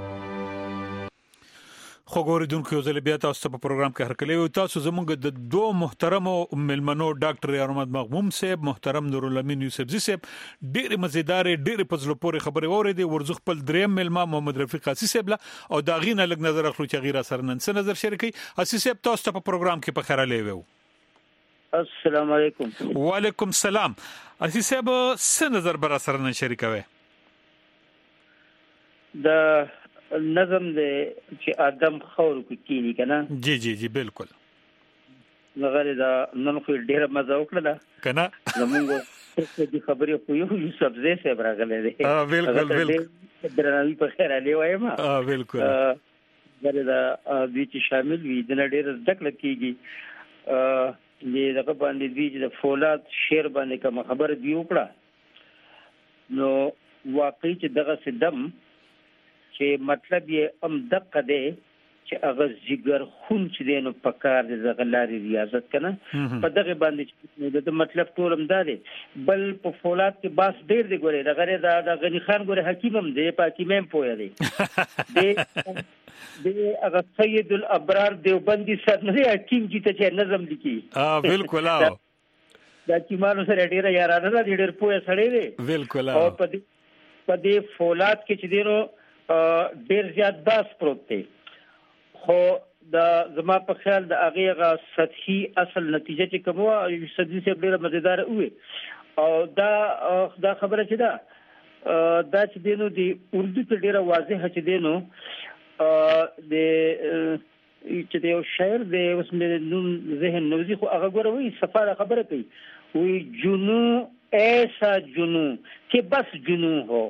B: خو ګوریدونکو یو ځل بیا تاسو په پروګرام کې هرکلی او تاسو زموږ د دوه محترمو ملمنو ډاکټر احمد مغموم صاحب محترم نورالامین یوسف صاحب ډېر مزیدار ډېر پزلو پورې خبرې وریدي ورزخ خپل دریم ملما محمد رفیق قاسی صاحب او دا غینه لګ نظر اخلو چې غیر اثر نن څه نظر شریکي اسی صاحب تاسو په پروګرام کې په خیره لیوو
G: السلام علیکم
B: وعلیکم السلام اسی صاحب څه نظر بر اثر نن شریکوي
G: د نظم د چې ادم خور کو کینی کنه
B: جی بالکل
F: غره دا نن خو ډیره مزه وکړه
B: کنه
F: زمونږ د خبرې خو یوسف زې صاحب راغلی دی
B: بالکل
F: درناوی په خیر علي وایم
B: بالکل
F: غره دا دوی چې شامل وي د ډیره ځکه کیږي دغه باندې دوی چې د فولاد شعر باندې کوم خبر دی وکړه نو واقعي چې دغه سدم چې مطلب یې ام دقه دی چې هغه زیګر خون چې دینو پکار د غلاري ریاضت کنه په دغه باندې د مطلب ټول هم دا دی بل په فولاد کې باس ډیر دی ګوره دغه د غنی خان ګوره حکیم هم دی په حکیم هم پوهه دی د هغه سید الابرار دیوبندي سر نه حکیم چې ته نظم لیکي
B: بالکل
F: دا چې مانو سره ډیره یارانه ډیر پوهه سړی دی
B: بالکل
F: او په دې فولاد کې چې دینو ډیر زیات باس پروت دی خو د زما په خیال د هغه سطحي اصل نتیجه چې کومه یو سدي څخه ډیره مزیدار وي او دا خبره چې دا چې دینو دی اردو ته ډیره واضحه چې دینو د چې یو شاعر دی اوس مې نوم ذهن نوځي خو هغه ګوره وي صفاره خبره کوي وي جنو ایسا جنو کہ بس جنو ہو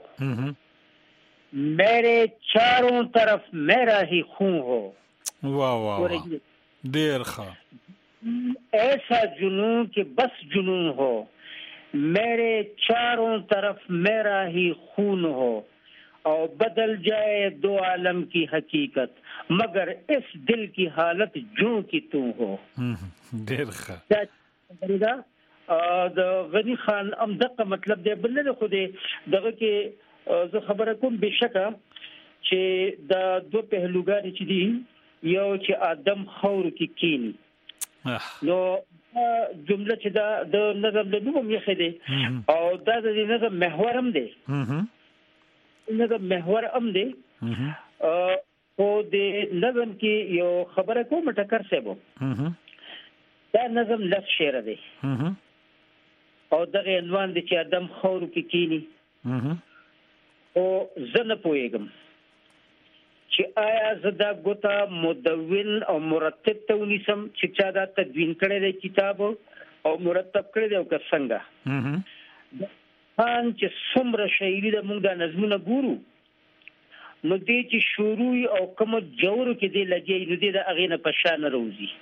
F: میرے چاروں طرف میرا ہی خون ہو
B: واہ واہ دیر خواہ
F: ایسا جنون کہ بس جنون ہو میرے چاروں طرف میرا ہی خون ہو اور بدل جائے دو عالم کی حقیقت مگر اس دل کی حالت جو کی تو ہو
B: دیر خواہ
F: د غنی خان ام دغه مطلب دی بل نه خو دی دغه کې زه خبره کوم بشکه چې د دوه پهلوګان چې دي یو چې ادم خور کې کینی نو جمله چې دا د نظم د نوم یې خېده او دا د نظم محور هم دی نظم محور هم دی او د نظم کې یو خبره کوم ټکر سبو دا نظم لږ شعر دی او دغه عنوان دی چې ادم خور کې کینی او زنه پويګم چې آیا زدا ګوتا مدون او مرتب ته ونیسم چې چا دا تدوین کړی دی کتاب او مرتب کړی دی او که څنګه خان چې څومره شاعري د موږ د نظمونه ګورو نو دې چې شروع او کوم جوړ کې دی لګي نو دې د اغه نه پشان روزي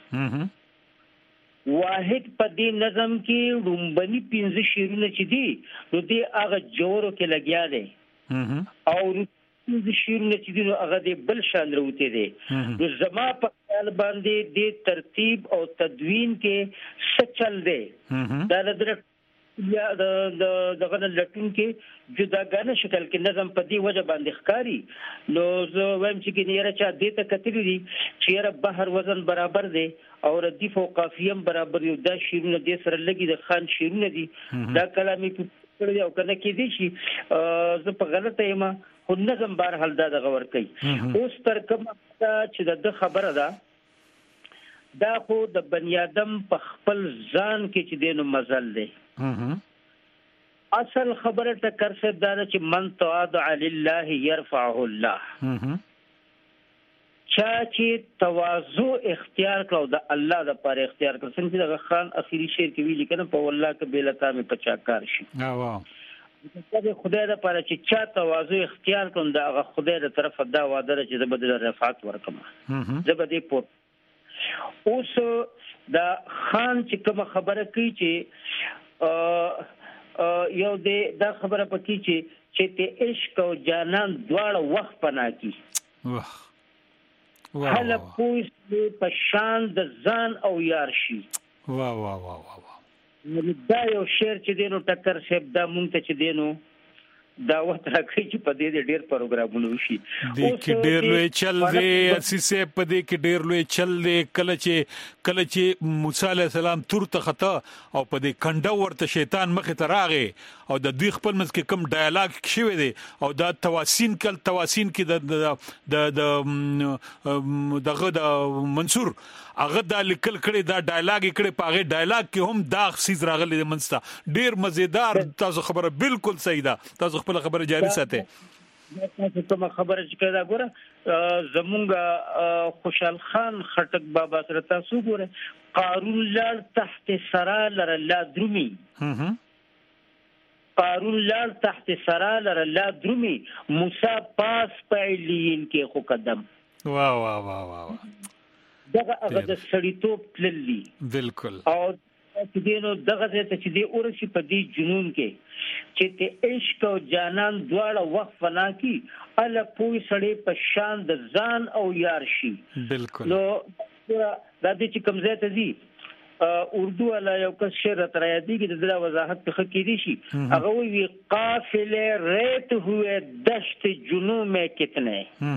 F: واحد په دې نظم کې رومبني 15 شعرونه چې دي نو دې هغه جوړ کې لګیا دی او د شیرونه چې دي هغه د بل شان وروته دي نو زما په خیال باندې د ترتیب او تدوین کې سچل دي دا د یا د غن لټون کې جداګانه شکل کې نظم په دی وجه باندې ښکاری نو زه وایم چې کینه چا دې ته کتلی دي چې را بحر وزن برابر دی او ردیف او قافیه برابر یو دا شیرونه دې سره لګي د خان شیرونه دي دا کلامي کړی او کنه کې دي چې زه په غلطه یم خو نظم بار حل دا غور کوي اوس تر کومه چې د خبره ده دا خو د بنی آدم په خپل ځان کې چې دینو مزل دی اصل خبره ټکر صاحب دا چې من تواضع لله يرفعه الله چا چې تواضع اختیار کړو د الله د پر اختیار کړ څنګه چې خان اخیری شعر کې ویل کنه په والله کې بیلتا می پچاکار شي دا خدای د پر چې چا تواضع اختیار کوم دا خدای د طرف دا وعده چې د بدل رفعت ورکم زبدي پور اوس دا خان چې کوم خبره کوي چې یو دې دا خبره پکې چې ته عشق او جانان دواړه وخت پنا کی هله پوي په شان د ځان او یار شي
B: واه واه واه واه
F: دا یو شعر چې دینو ټکر شپ دا مونږ ته چې دینو دا وخت راکړي چې په دې ډېر پروګرامونه وشي
B: د کې ډېر لوی چل دی اساسه په دې کې ډېر لوی چل دی کله چې موسی عليه السلام تور ته خطا او په دې کنده ورته شیطان مخ ته راغی او د دوی خپل مس کې کم ډایلاګ شوی دی او دا تواسین کې دغه د منصور هغه د لیکل کړي دا ډایلاګ کړي په هغه ډایلاګ کې هم دا سیز راغلي د منستا ډېر مزیدار تاسو خبره بالکل صحیح ده تاسو خپل خبره جاری ساتئ
F: تاسو کوم خبره چې کړه ګوره زمونږ خوشحال خان خټک بابا سره تاسو ګوره قارون لال تحت سرا لر لا درومي قارون لال تحت سرا لر لا درومي موسی پاس پایلین کې خو قدم
B: واه واه واه واه
F: دغه هغه د سړیتوب تللی
B: بالکل
F: او چې دینو دغه ته چې دی اورشي په دې جنون کې چې ته عشق او جانان دواړه وقت فنا کی ال پوي سړی په شان د ځان او یار شي
B: بالکل
F: نو دا دې چې کوم ځای ته دي اردو والا یو کس شعر تر یادی کې د وضاحت په خکې دي شي هغه وی قافله ریت ہوئے دشت جنوں میں کتنے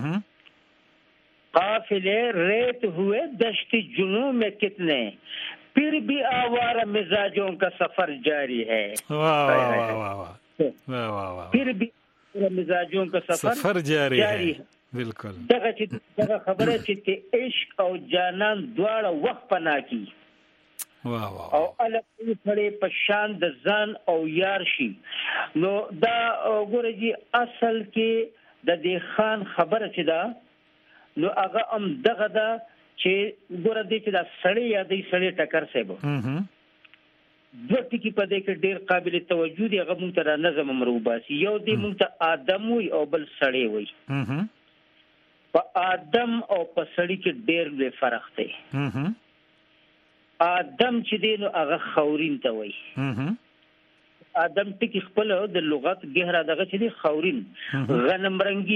F: قافله ریت ہوئے دشت جنوں میں کتنے پھر بھی آوارہ مزاجوں کا سفر جاری ہے
B: واہ واہ واہ واہ
F: پھر بھی مزاجوں کا سفر
B: جاری ہے بالکل
F: دغه خبره چې عشق او جانان دواړه وخت پنا کی
B: واه واه
F: او الګ پړې په شان د ځان او یار شي نو دا ګوره جی اصل کې د دې خان خبره چې دا نو هغه هم دغه دا چې ګوره دې چې دا سړی یا دې سړی ټکر سیبو دوه ټکی په دې کې ډېر قابل توجه دی هغه مونږ ته نظم مروباسي یو دې مونږ ته آدم وي او بل سړی وي په آدم او په سړی کې ډېر لوی فرق دی آدم چې دی نو هغه خورین ته وایي آدم ټکی خپل د لغت ګهرا دغه چې دی خورین غنم رنگي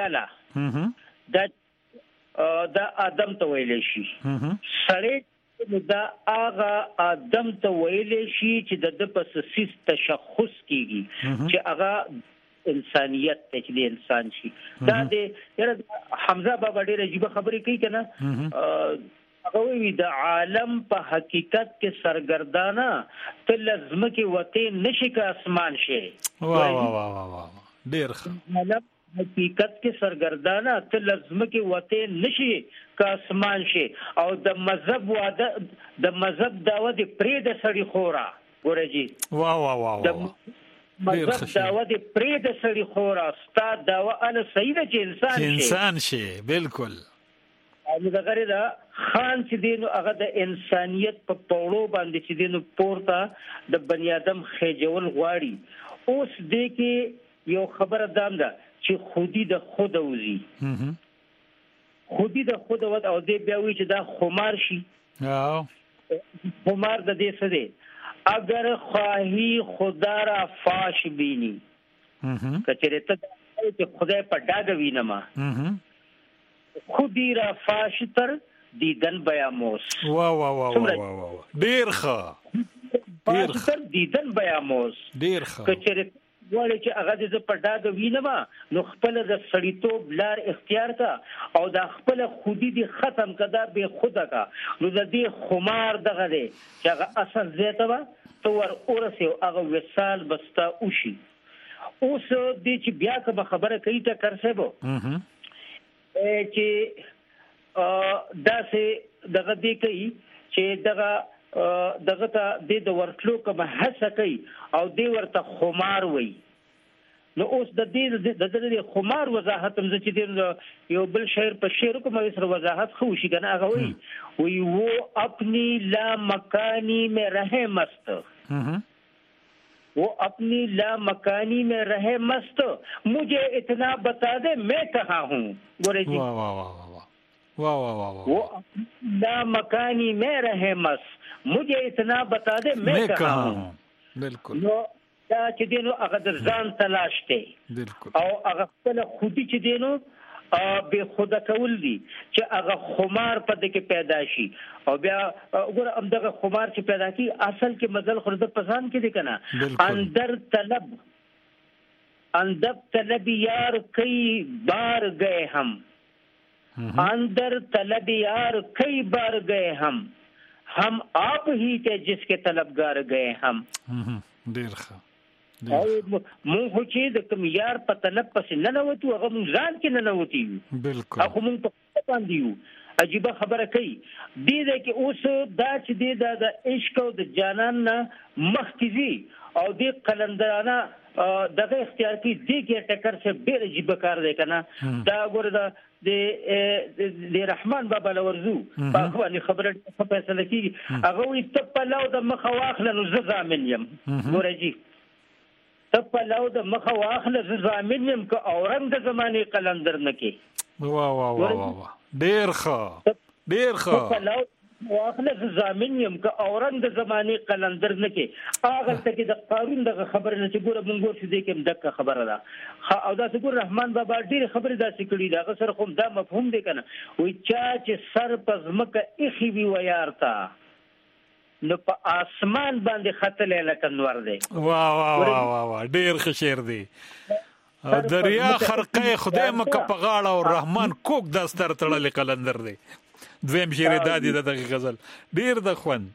F: بټیاله دا آدم ته ویل شي سړی دا هغه آدم ته ویل شي چې د پسسیس تشخص کیږي چې هغه انسانیت ته چې انسان شي دا د حمزه بابا ډېر عجیب خبرې کوي کنه هغه وی د عالم په حقیقت کې سرګردانه ته لازم کې وته نشي کا اسمان شي
B: واه واه واه واه ډیر ښه
F: عالم حقیقت کې سرګردانه ته لازم کې وته نشي کا اسمان شي او د مذهب واده د مذهب داوا د پرې د سړی خورا ګورجی
B: واه واه واه
F: مذهب داوا د پرې د سړی خورا استاد داوا ال سید چې
B: انسان شي بالکل
F: او دا غره دا خان چې دینو هغه د انسانیت په پوړو باندې چې دینو پورته د بنی آدم خېجول غواړي اوس دې کې یو خبره دام ده چې خودي د خود اوزي خودي د خود او دې بیا وی چې دا خمار شي خمار د دې څه دی اگر خواهی خدا را فاش بینی کچره ته چې خدای په ډاګ وینما خودی را فاشتر دیدن بیاموس
B: واه واه واه واه ډیر ښه
F: فاشتر دیدن بیاموس
B: ډیر ښه
F: کچره وړي چې هغه د پټاګ وینما نو خپل د سړیتوب لار اختیار کا او د خپل خودی دی ختم کدا به خود کا نو د دې خمار دغه دی چې هغه اصل زیاته وا تو ور اورسه هغه وسال بستا اوشي اوس دې چې بیا کوم خبره کوي ته کرسبو چې داسې دغه دې کوي چې دغه ته د ورتلو کوم هڅه کوي او دې ورته خمار وایي نو اوس د دې د خمار وضاحت هم چې د یو بل شعر په شعر کوم سره وضاحت خو شي کنه هغه وایي وہ اپنی لا مکانی میں رہے مست وہ اپنی لا مکانی میں رہے مست مجھے اتنا بتا دے میں کہاں ہوں بولے جی
B: واہ واہ واہ واہ واہ واہ
F: وہ لا مکانی میں رہے مست مجھے اتنا بتا دے میں کہاں ہوں
B: بالکل
F: نو دا چې دینو هغه د ځان تلاش دی
B: بالکل
F: او هغه خپل خودي چې دینو به خدا کول دي چې هغه خمار په دې کې پیدا شي او بیا وګوره همدغه خمار چې پیدا کی اصل کې مزل خود په ځان کې دي کنه اندر طلب یار کئی بار گئے ہم اندر طلب یار کئی بار گئے ہم آپ ہی تھے جس کے طلبگار گئے ہم
B: ډیر ښه
F: او مونږ چې د کوم یار په طلب پسې نه نوتو هغه مونږ ځان کې نه نوتی
B: بالکل
F: هغه مونږ په باندې یو عجیب خبره کوي دې دې کې اوس دا چې دې د عشق او د جانان نه مخکزي او دې قلندرانه دغه اختیار کې دې کې ټکر څخه ډېر عجیب کار دی کنه دا ګوره د رحمان بابا لورزو په باندې خبره فیصله کیږي هغه وي ته په لاو د مخه واخله نو زه ضامن یم ګورجی ته په لاو د مخه واخله زه ضامن یم که اورنګ د زمانه قلندر نکي
B: وا ډیر ښه
F: په لاو واخله زه ضامن یم که اورنګ د زمانه قلندر نکي هغه ته کې د قارون د خبره نه چې ګوره مونږ ورته دې کې دغه خبره ده او دا څنګه رحمان بابا ډیر خبره داسې کړي دا سره کوم دا مفهوم دی کنه وای چې سر پزمکه اخی وی ویارتا نو په اسمان باندې خطل لکه نور دی
B: وا ډیر ښه شعر دی دریا خرقه خدای مکه په غاړه او رحمان کوک داستر تړل قلندر دی دویم شعر دادی دغه غزل ډیر د خوند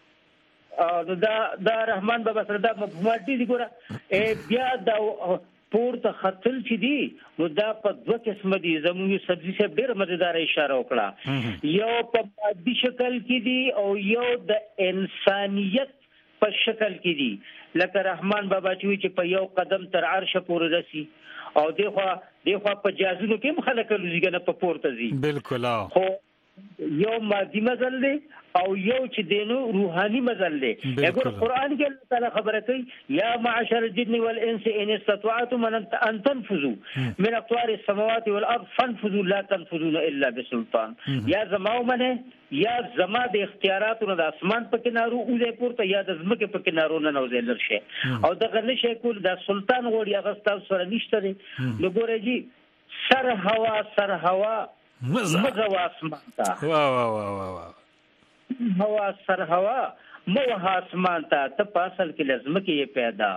F: دا رحمان بابا سره دا مفهومات دي ګوره بیا دا پورته خطل چې دي نو دا په دوه قسم دي زموږ سبزي صاحب ډیر مزیدار اشاره وکړه یو په مادي شکل کې دي او یو د انسانیت په شکل کې دي لکه رحمان بابا چې په یو قدم تر عرش پورې رسي او دغه په جازونو کې هم خلک لږه په پورته دي
B: بالکل
F: خو یو مادي مزل دی او یو چې دینو روحاني مزل دی اگر قرآن کې الله تعالی خبره کوي یا معشر الجن والانس ان استطعتم ان تنفذوا من اقطار السماوات والارض فانفذوا لا تنفذون الا بسلطان یا زماومنه یا زما د اختیاراتونو د اسمان په کنارو او د پورته یا د زمکه په کنارو نه نوځل لرشه او دغه نشه کول د سلطان غوړي هغه سره نشته دی لګورېږي سر هوا مزه واسمان تا
B: وا
F: هوا سر هوا مو اسمان ته په اصل کې لازم کې پیدا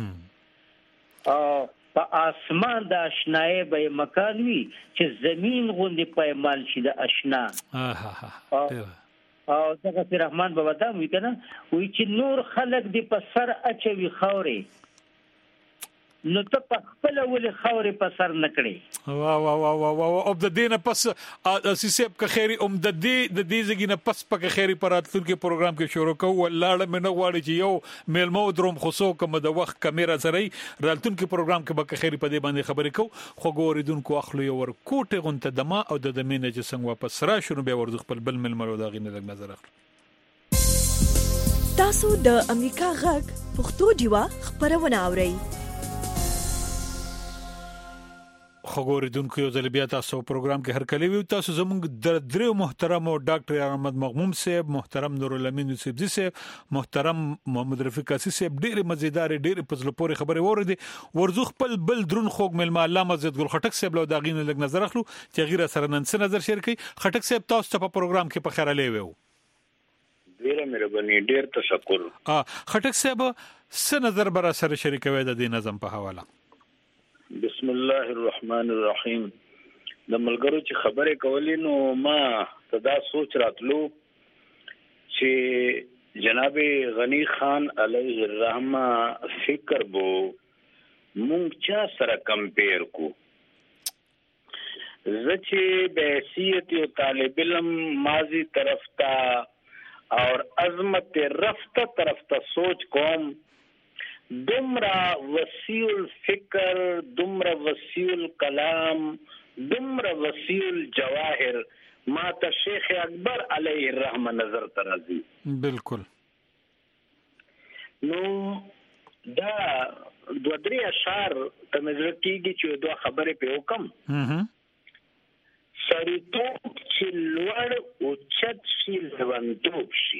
F: او په اسمان د آشنای به مکان وي چې زمين غوندي پایمال شي د آشنا او دغه رحمان بابا دا وی کنه وی چې نور خلق دی په سر اچوي خوري نو ته په خپل ول خورې په سر نکړي
B: وا او د دینه پس اسیسب که خیری د دې زګینه پس په خیری پراتل کې پروګرام کې شروع کوو ولاړه مې نه غواړي چې یو میلمو دروم خصو کوم د وخت کیمرا سره راتل کې پروګرام کې به خیری په دې باندې خبرې کو خو ګوریدونکو اخلو یو ور کوټه غونته دما او د دمینه چې څنګه واپس را شروع به ورځ خپل بل ملمرو دا غینه لګ نظر اخلو
D: تاسو د امریکا غږ پښتو ډیوا خبرونه اورئ
B: خبردونکو یو ځل بیا تاسو پروګرام کې هر کلی وي تاسو زموږ د درو محترم او ډاکټر احمد مغموم صاحب محترم نورالامین یوسف صاحب محترم محمد رفیق اسی صاحب ډېر مزیدار ډېر پزله پورې خبره وردی ورزو خپل بل درون خوګ ملما علامه عزت ګل خټک صاحب له داغینه لګ نظر اخلو چې غیره سره نن څه نظر شیر کوي خټک صاحب تاسو ته په پروګرام کې په خیره لوي
G: ډیره مهرباني ډیر تشکر
B: خټک صاحب څه نظر بر سره شریکوي د دې نظم په حواله
G: بسم الله الرحمن الرحیم د ملګرو چې خبره کولې نو ما صدا سوچ راتلو چې جناب غنی خان علیه الرحمه فکر بو مونږ چا سره کمپیر کو زچې به حیثیت یو طالب علم ماضی طرف تا اور عظمت رفته طرف تا سوچ کوم دمرا وسیع الفکر دمرا وسیع الکلام دمرا وسیع الجواهر ما ته شیخ اکبر علیه الرحمه نظر ترازی
B: بالکل
G: نو دا دو درې اشعار تمزر کیږي چې دوه خبرې په حکم سړیتوب چې لوړ او چت شي لوندوب شي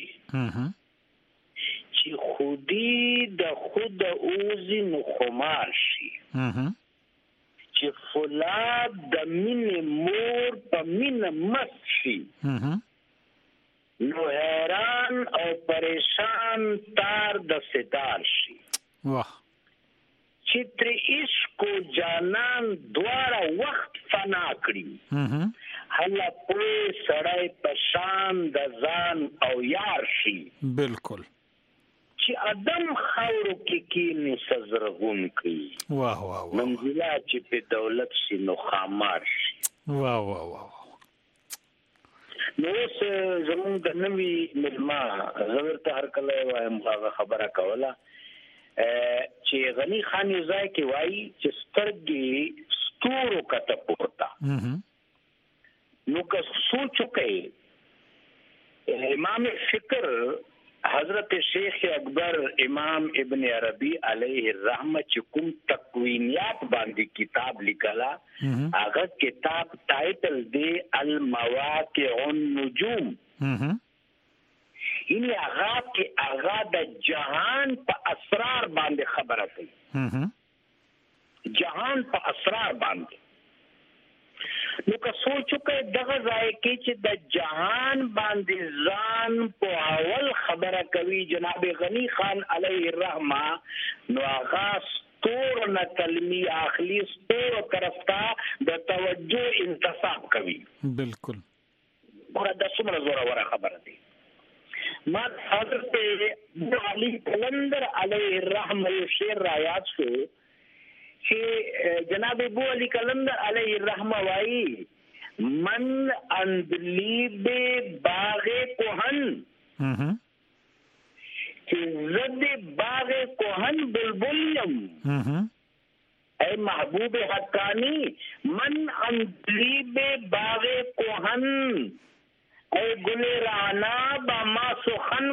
G: چې خودی د خود اوزی نو خمار شي چې فولاد د مين مور په مين مست شي نو حیران او پریشان تار د ستار شي
B: واه
G: چې تر عشق او جانان دواره وخت فنا کړی هله په سړی پشان د ځان او یار شي
B: بالکل
G: چې ادم خاورو کې نسزرغون کوي
B: واه واه واه
G: منزله چې په دولت شي نو خامار شي
B: واه واه واه
G: نو زموږ د نوی ملما زورته هر کله وایم هغه خبره کوله چې غنی خان یوزای کې وایي چې سترګې ستورو کته پورته نو که سوچ وکړي امام فکر حضرت شیخ اکبر امام ابن عربی علیه الرحمه چې کوم تکوینیات باندې کتاب لیکلا هغه کتاب ټایټل دی المواقع النجوم یعنی هغه د جهان په اسرار باندې خبره کوي جهان په اسرار باندې نو که سوچو کې دغه ځای کې چې د جهان باندې ځان په اول خبره کوي جناب غنی خان علیه الرحمه نو هغه ستور نه کلمی اخلی ستور طرف ته د توجه انتصاب کوي
B: بالکل
G: ګوره د څومره زوره خبره دی ما حضرت علي کلندر علیه الرحمه شعر را یاد شو چې جناب ابو علی کلندر علیه الرحمه وايي من اندلیب باغ کوهن چې زد باغ کوهن بلبلیم اے محبوب حقانی من اندلیب باغ کوهن اے گل رانا بما سخن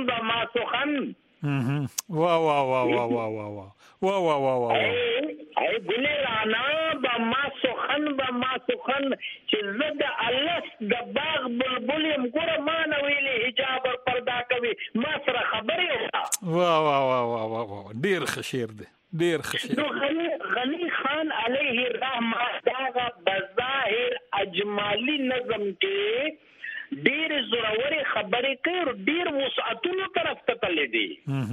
B: واہ واہ واہ واہ واہ واہ واہ واہ واہ واہ
G: اے گل رانا بما سخن چې زد الف د باغ بلبل يم ګوره ما نه ویلي حجاب او پردا کوي ما سره خبرې وکړه
B: واہ واہ واہ واہ واہ ډیر خشیر دی ډیر خشیر
G: غنی خان علیه الرحمه دا بظاهر اجمالی نظم کې ډیر زوروري خبرې کوي ډیر وسعتونو طرف ته تللی دي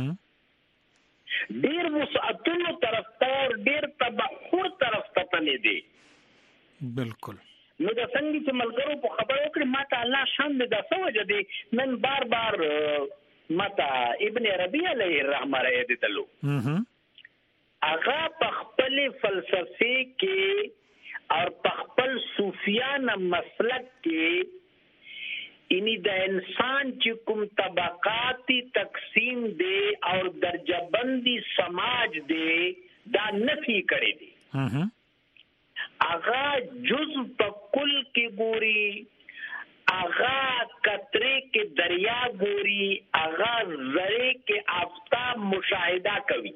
G: ډیر وسعتونو طرف ته ډیر تبحر طرف ته تللی دي
B: بالکل
G: نو د څنګه چې ملګرو په خبرو کې ماته الله شان دې د سوجه دي نن بار ماته ابن عربی علیه الرحمه راځي تلو هغه په خپل فلسفه کې او په خپل صوفیانه مسلک کې اني د انسان چې کوم طبقاتي تقسیم دی او درجه بندي سماج دی دا نفي کړی دی اغا جز په کل کې ګوري اغا قطره کې دریا ګوري اغا ذره کې آفتاب مشاهده کوي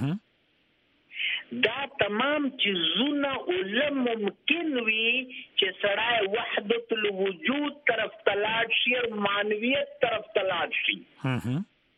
G: دا تمام چیزونه علم ممکن وي چې سړی وحدت الوجود طرف تلاړ شي او مانویت طرف تلاړ شي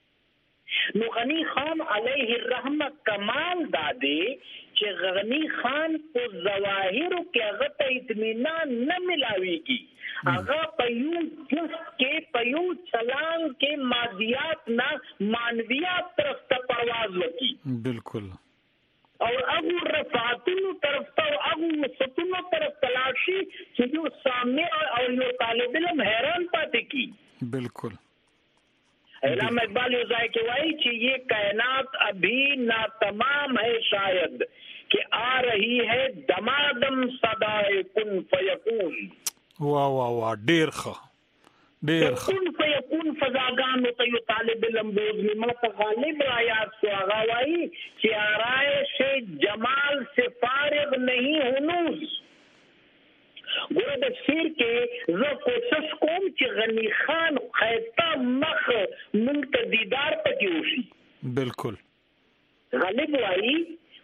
G: نو غنی خان علیه الرحمه کمال دادی چې غنی خان په ظواهرو کې هغه ته اطمینان نه ملاويږي هغه په یو جس کې په یو چلان کې مادیات نه مانویات طرف ته پرواز وکړي
B: بالکل
G: او هغه رفعتونو طرف ته هغه ستونو طرف تلاړ شي چې یو سامع او یو طالب علم حیران پاتې کی
B: بالکل
G: علامہ اقبال یو ځای کې وایي چې یہ کائنات ابھی ناتمام ہے شاید کہ آ رہی ہے دمادم صدائے کن فیکون
B: واہ واہ واہ ډیر ښه ډیر
G: کن فیکون فضاگان ته یو طالب علم بوزنی ما غالب آیات کو آغا وایي چې آرائش جمال سے فارغ نہیں ہنوز ګوره د شعر کې زه کوشش کوم چې غنی خان خیرته مخ مونږ ته دیدار پکې وشي
B: بالکل
G: غالب وایي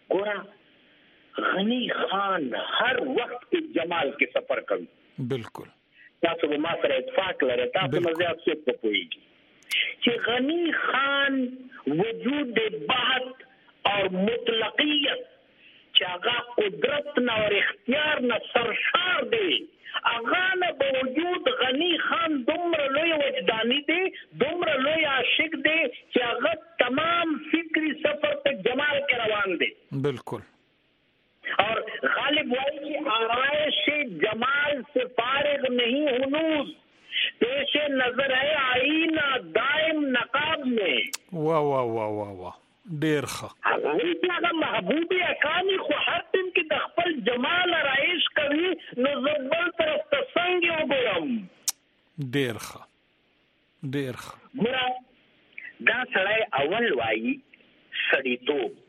G: ګوره غنی خان هر وخت کې جمال کې سفر کوي
B: بالکل
G: تاسو به ما سره اتفاق لرئ تاسو مزيات څه په پوهیږي چې غنی خان وجود بحت اور مطلقیت چې هغه قدرت نه او اختیار نه سرشار دی هغه نه باوجود غنی خان دومره لوی وجدانی دی دومره لوی عاشق دی چې هغه تمام فکری سفر په جمال کې روان دی
B: بالکل
G: اور غالب وائی کی آرائش جمال سے فارغ نہیں ہنوز پیش نظر ہے آئینہ دائم نقاب میں
B: واہ واہ واہ واہ واہ ډیر ښه
G: هغه محبوب اکانی خو هر دن کې د خپل جمال آرائش کوي نو زبل طرف ته څنګه وګورم
B: ډیر ښه ډیر ښه
G: ګوره دا سړی اول وایي سړیتوب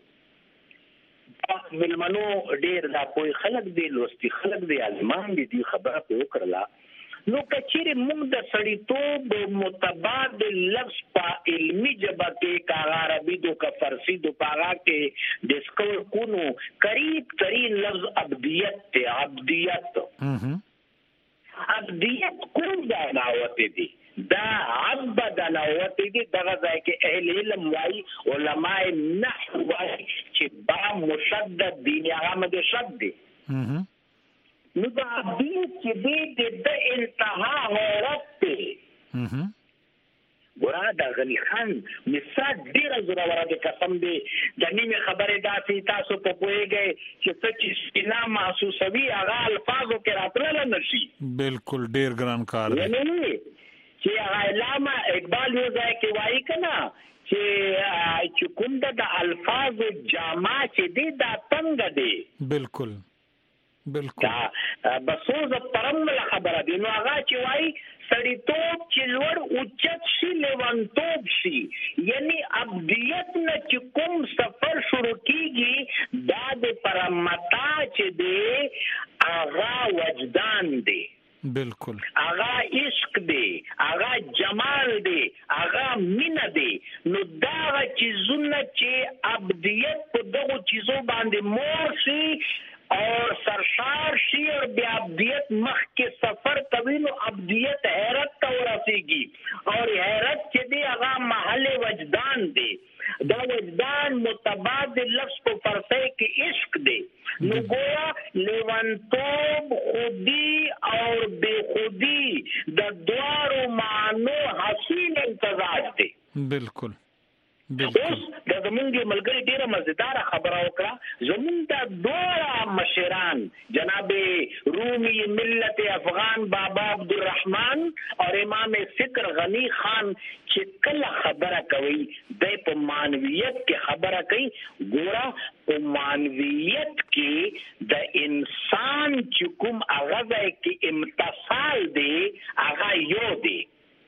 G: ملمنو ډیر دا کوئی خلق دی لوستي خلق دی علمان دي خبره په وکړه نو کچېره موږ د سړیتوب متبادل لفظ په علمي ژبه کې کا عربي دو کا فارسی دو پاغا کې ډسکور کونو قریب ترین لفظ ابدیت ته ابدیت ابدیت کوم ځای راوته دي دا عبد نوته دي دغه ځای کې اهل علم وايي علماء نحو وايي چې با مشدد دي هغه مده شد دي نو دا ابدیت چې د انتها هورته ګورا دا غنی خان مثال ډیر زوره د قسم دی د نیمه خبره داسې تاسو په پوهیږئ چې څه چې سینا محسوسوي هغه الفاظو کې راتلل نشي
B: بالکل ډیر ګران کار دی
G: چې علامه اقبال یو ځای کې وایي کنا چې کوم د الفاظ جامع چې دی دا تنگ دی
B: بالکل
G: بسوز پرم خبره دی نو هغه چې وایي سړیتوب چې لوړ اوچت شي لیوانتوب شي یعنی ابدیت نه چې کوم سفر شروع کیږي دا د پرمتا چې دی هغه وجدان دی
B: بالکل
G: هغه عشق دی هغه جمال دی هغه مینه دی نو دا چیزونه چې ابدیت په دغه چیزو باندې مور شي اور سرشار شي اور بیا ابدیت مخ کې سفر کوي نو ابدیت حیرت ته ورسیږي اور حیرت چې دی هغه محل وجدان دی دا وجدان متبادل لفظ په فارسی کې عشق دی نو گویا لیوانتوب خودی اور بے خودی د دوارو معنو حسین امتزاج دی
B: بالکل
G: اوس د زمونږ ملګری ډیره مزیدار خبره وکړه زمونږ د دوه مشران جناب رومی ملت افغان بابا عبدالرحمن اور امام فکر غنی خان چې کله خبره کوي د په مانویت کې خبره کوي ګوره په مانویت کې د انسان چې کوم هغه کې امتصال دی هغه یو دی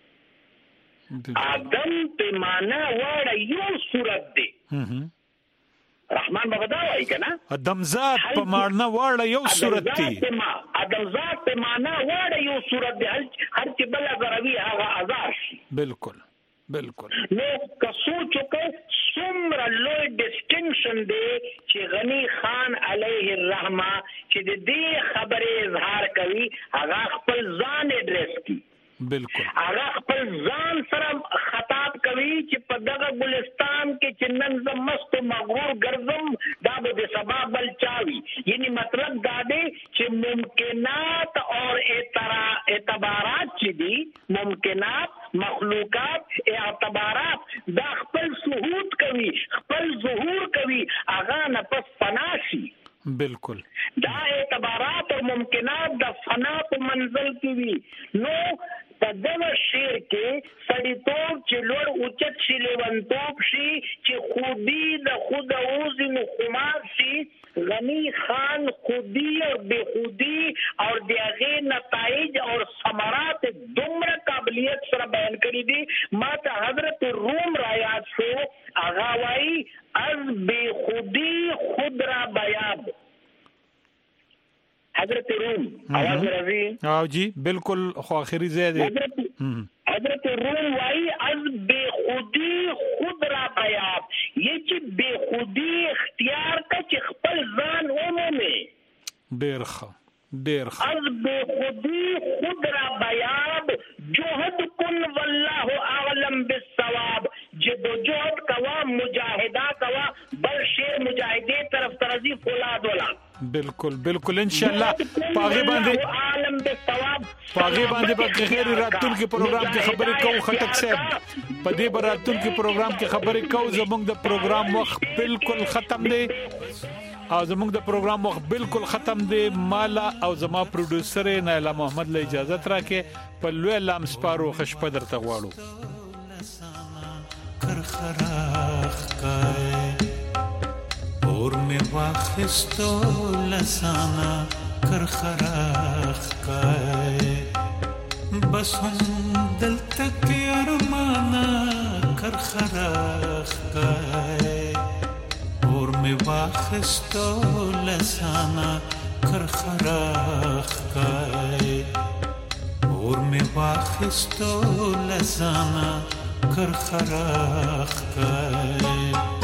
G: آدم په معنا وړ یو صورت دی رحمان بابا دا وایي کنه
B: آدم ذات په معنا وړ یو صورت دی
G: آدم ذات په معنا وړ یو صورت دی هر چې بل غروي هغه آزاد شي
B: بالکل
G: نو که سوچ وکړو څومره لوی ډسټینکشن دی چې غنی خان علیه الرحمه چې د دې خبرې اظهار کوي هغه خپل ځان اډریس کوي
B: بالکل
G: هغه خپل ځان سره خطاب کوي چې په دغه ګلستان کې چې نن زه مست مغرور ګرځم دا به د سبا بل چاوي یعنی مطلب دا دی چې ممکنات اور اعتبارات چې دي ممکنات مخلوقات اعتبارات دا خپل شهود کوي خپل ظهور کوي هغه نه پس فنا شي
B: بالکل
G: دا اعتبارات او ممکنات د فنا په منزل کې وي نو په دغه شعر کې سړیتوب چې لوړ اوچت شي لیوانتوب شي چې خودی د خود اوزي نو خمار شي غنی خان خودی اور بے خودی اور دغه نتایج اور ثمرات دومره قابلیت سره بیان کړی دي ما ته حضرت روم را یاد شو هغه وايي از بے خودی خود را بیاب حضرت روم आवाज راځي
B: او جی بالکل خو اخري زیاده
G: حضرت روم وايي از بے خودی خود را بیاب یہ چې بے خودی اختیار کا چې خپل ځان ومومي
B: ډیر
G: از بے خودی خود را بیاب جهد کن والله اعلم بالثواب جدوجہد کوا مجاہدہ کوا بل شیر مجاہدے طرف ترازی فولاد ولا
B: بالکل ان شاء الله پاغي باندې په غیر راتون کې پروګرام کې خبرې کوو خټک صاحب په دې براتون کې پروګرام کې خبرې کوو زموږ د پروګرام وخت بالکل ختم دی او زموږ د پروګرام وخت بالکل ختم دی مالا او زما پروډوسر نایلا محمد له اجازه تراکه په لوی لام سپارو خشپ درته غواړو
A: کر خراخ کای اور میں واخستو لسانا کر خراخ کای بس ہم دل تک ارمانا کر خراخ کای اور میں واخستو لسانا کر خراخ کای اور می واخستو لزانا کر خراخ کای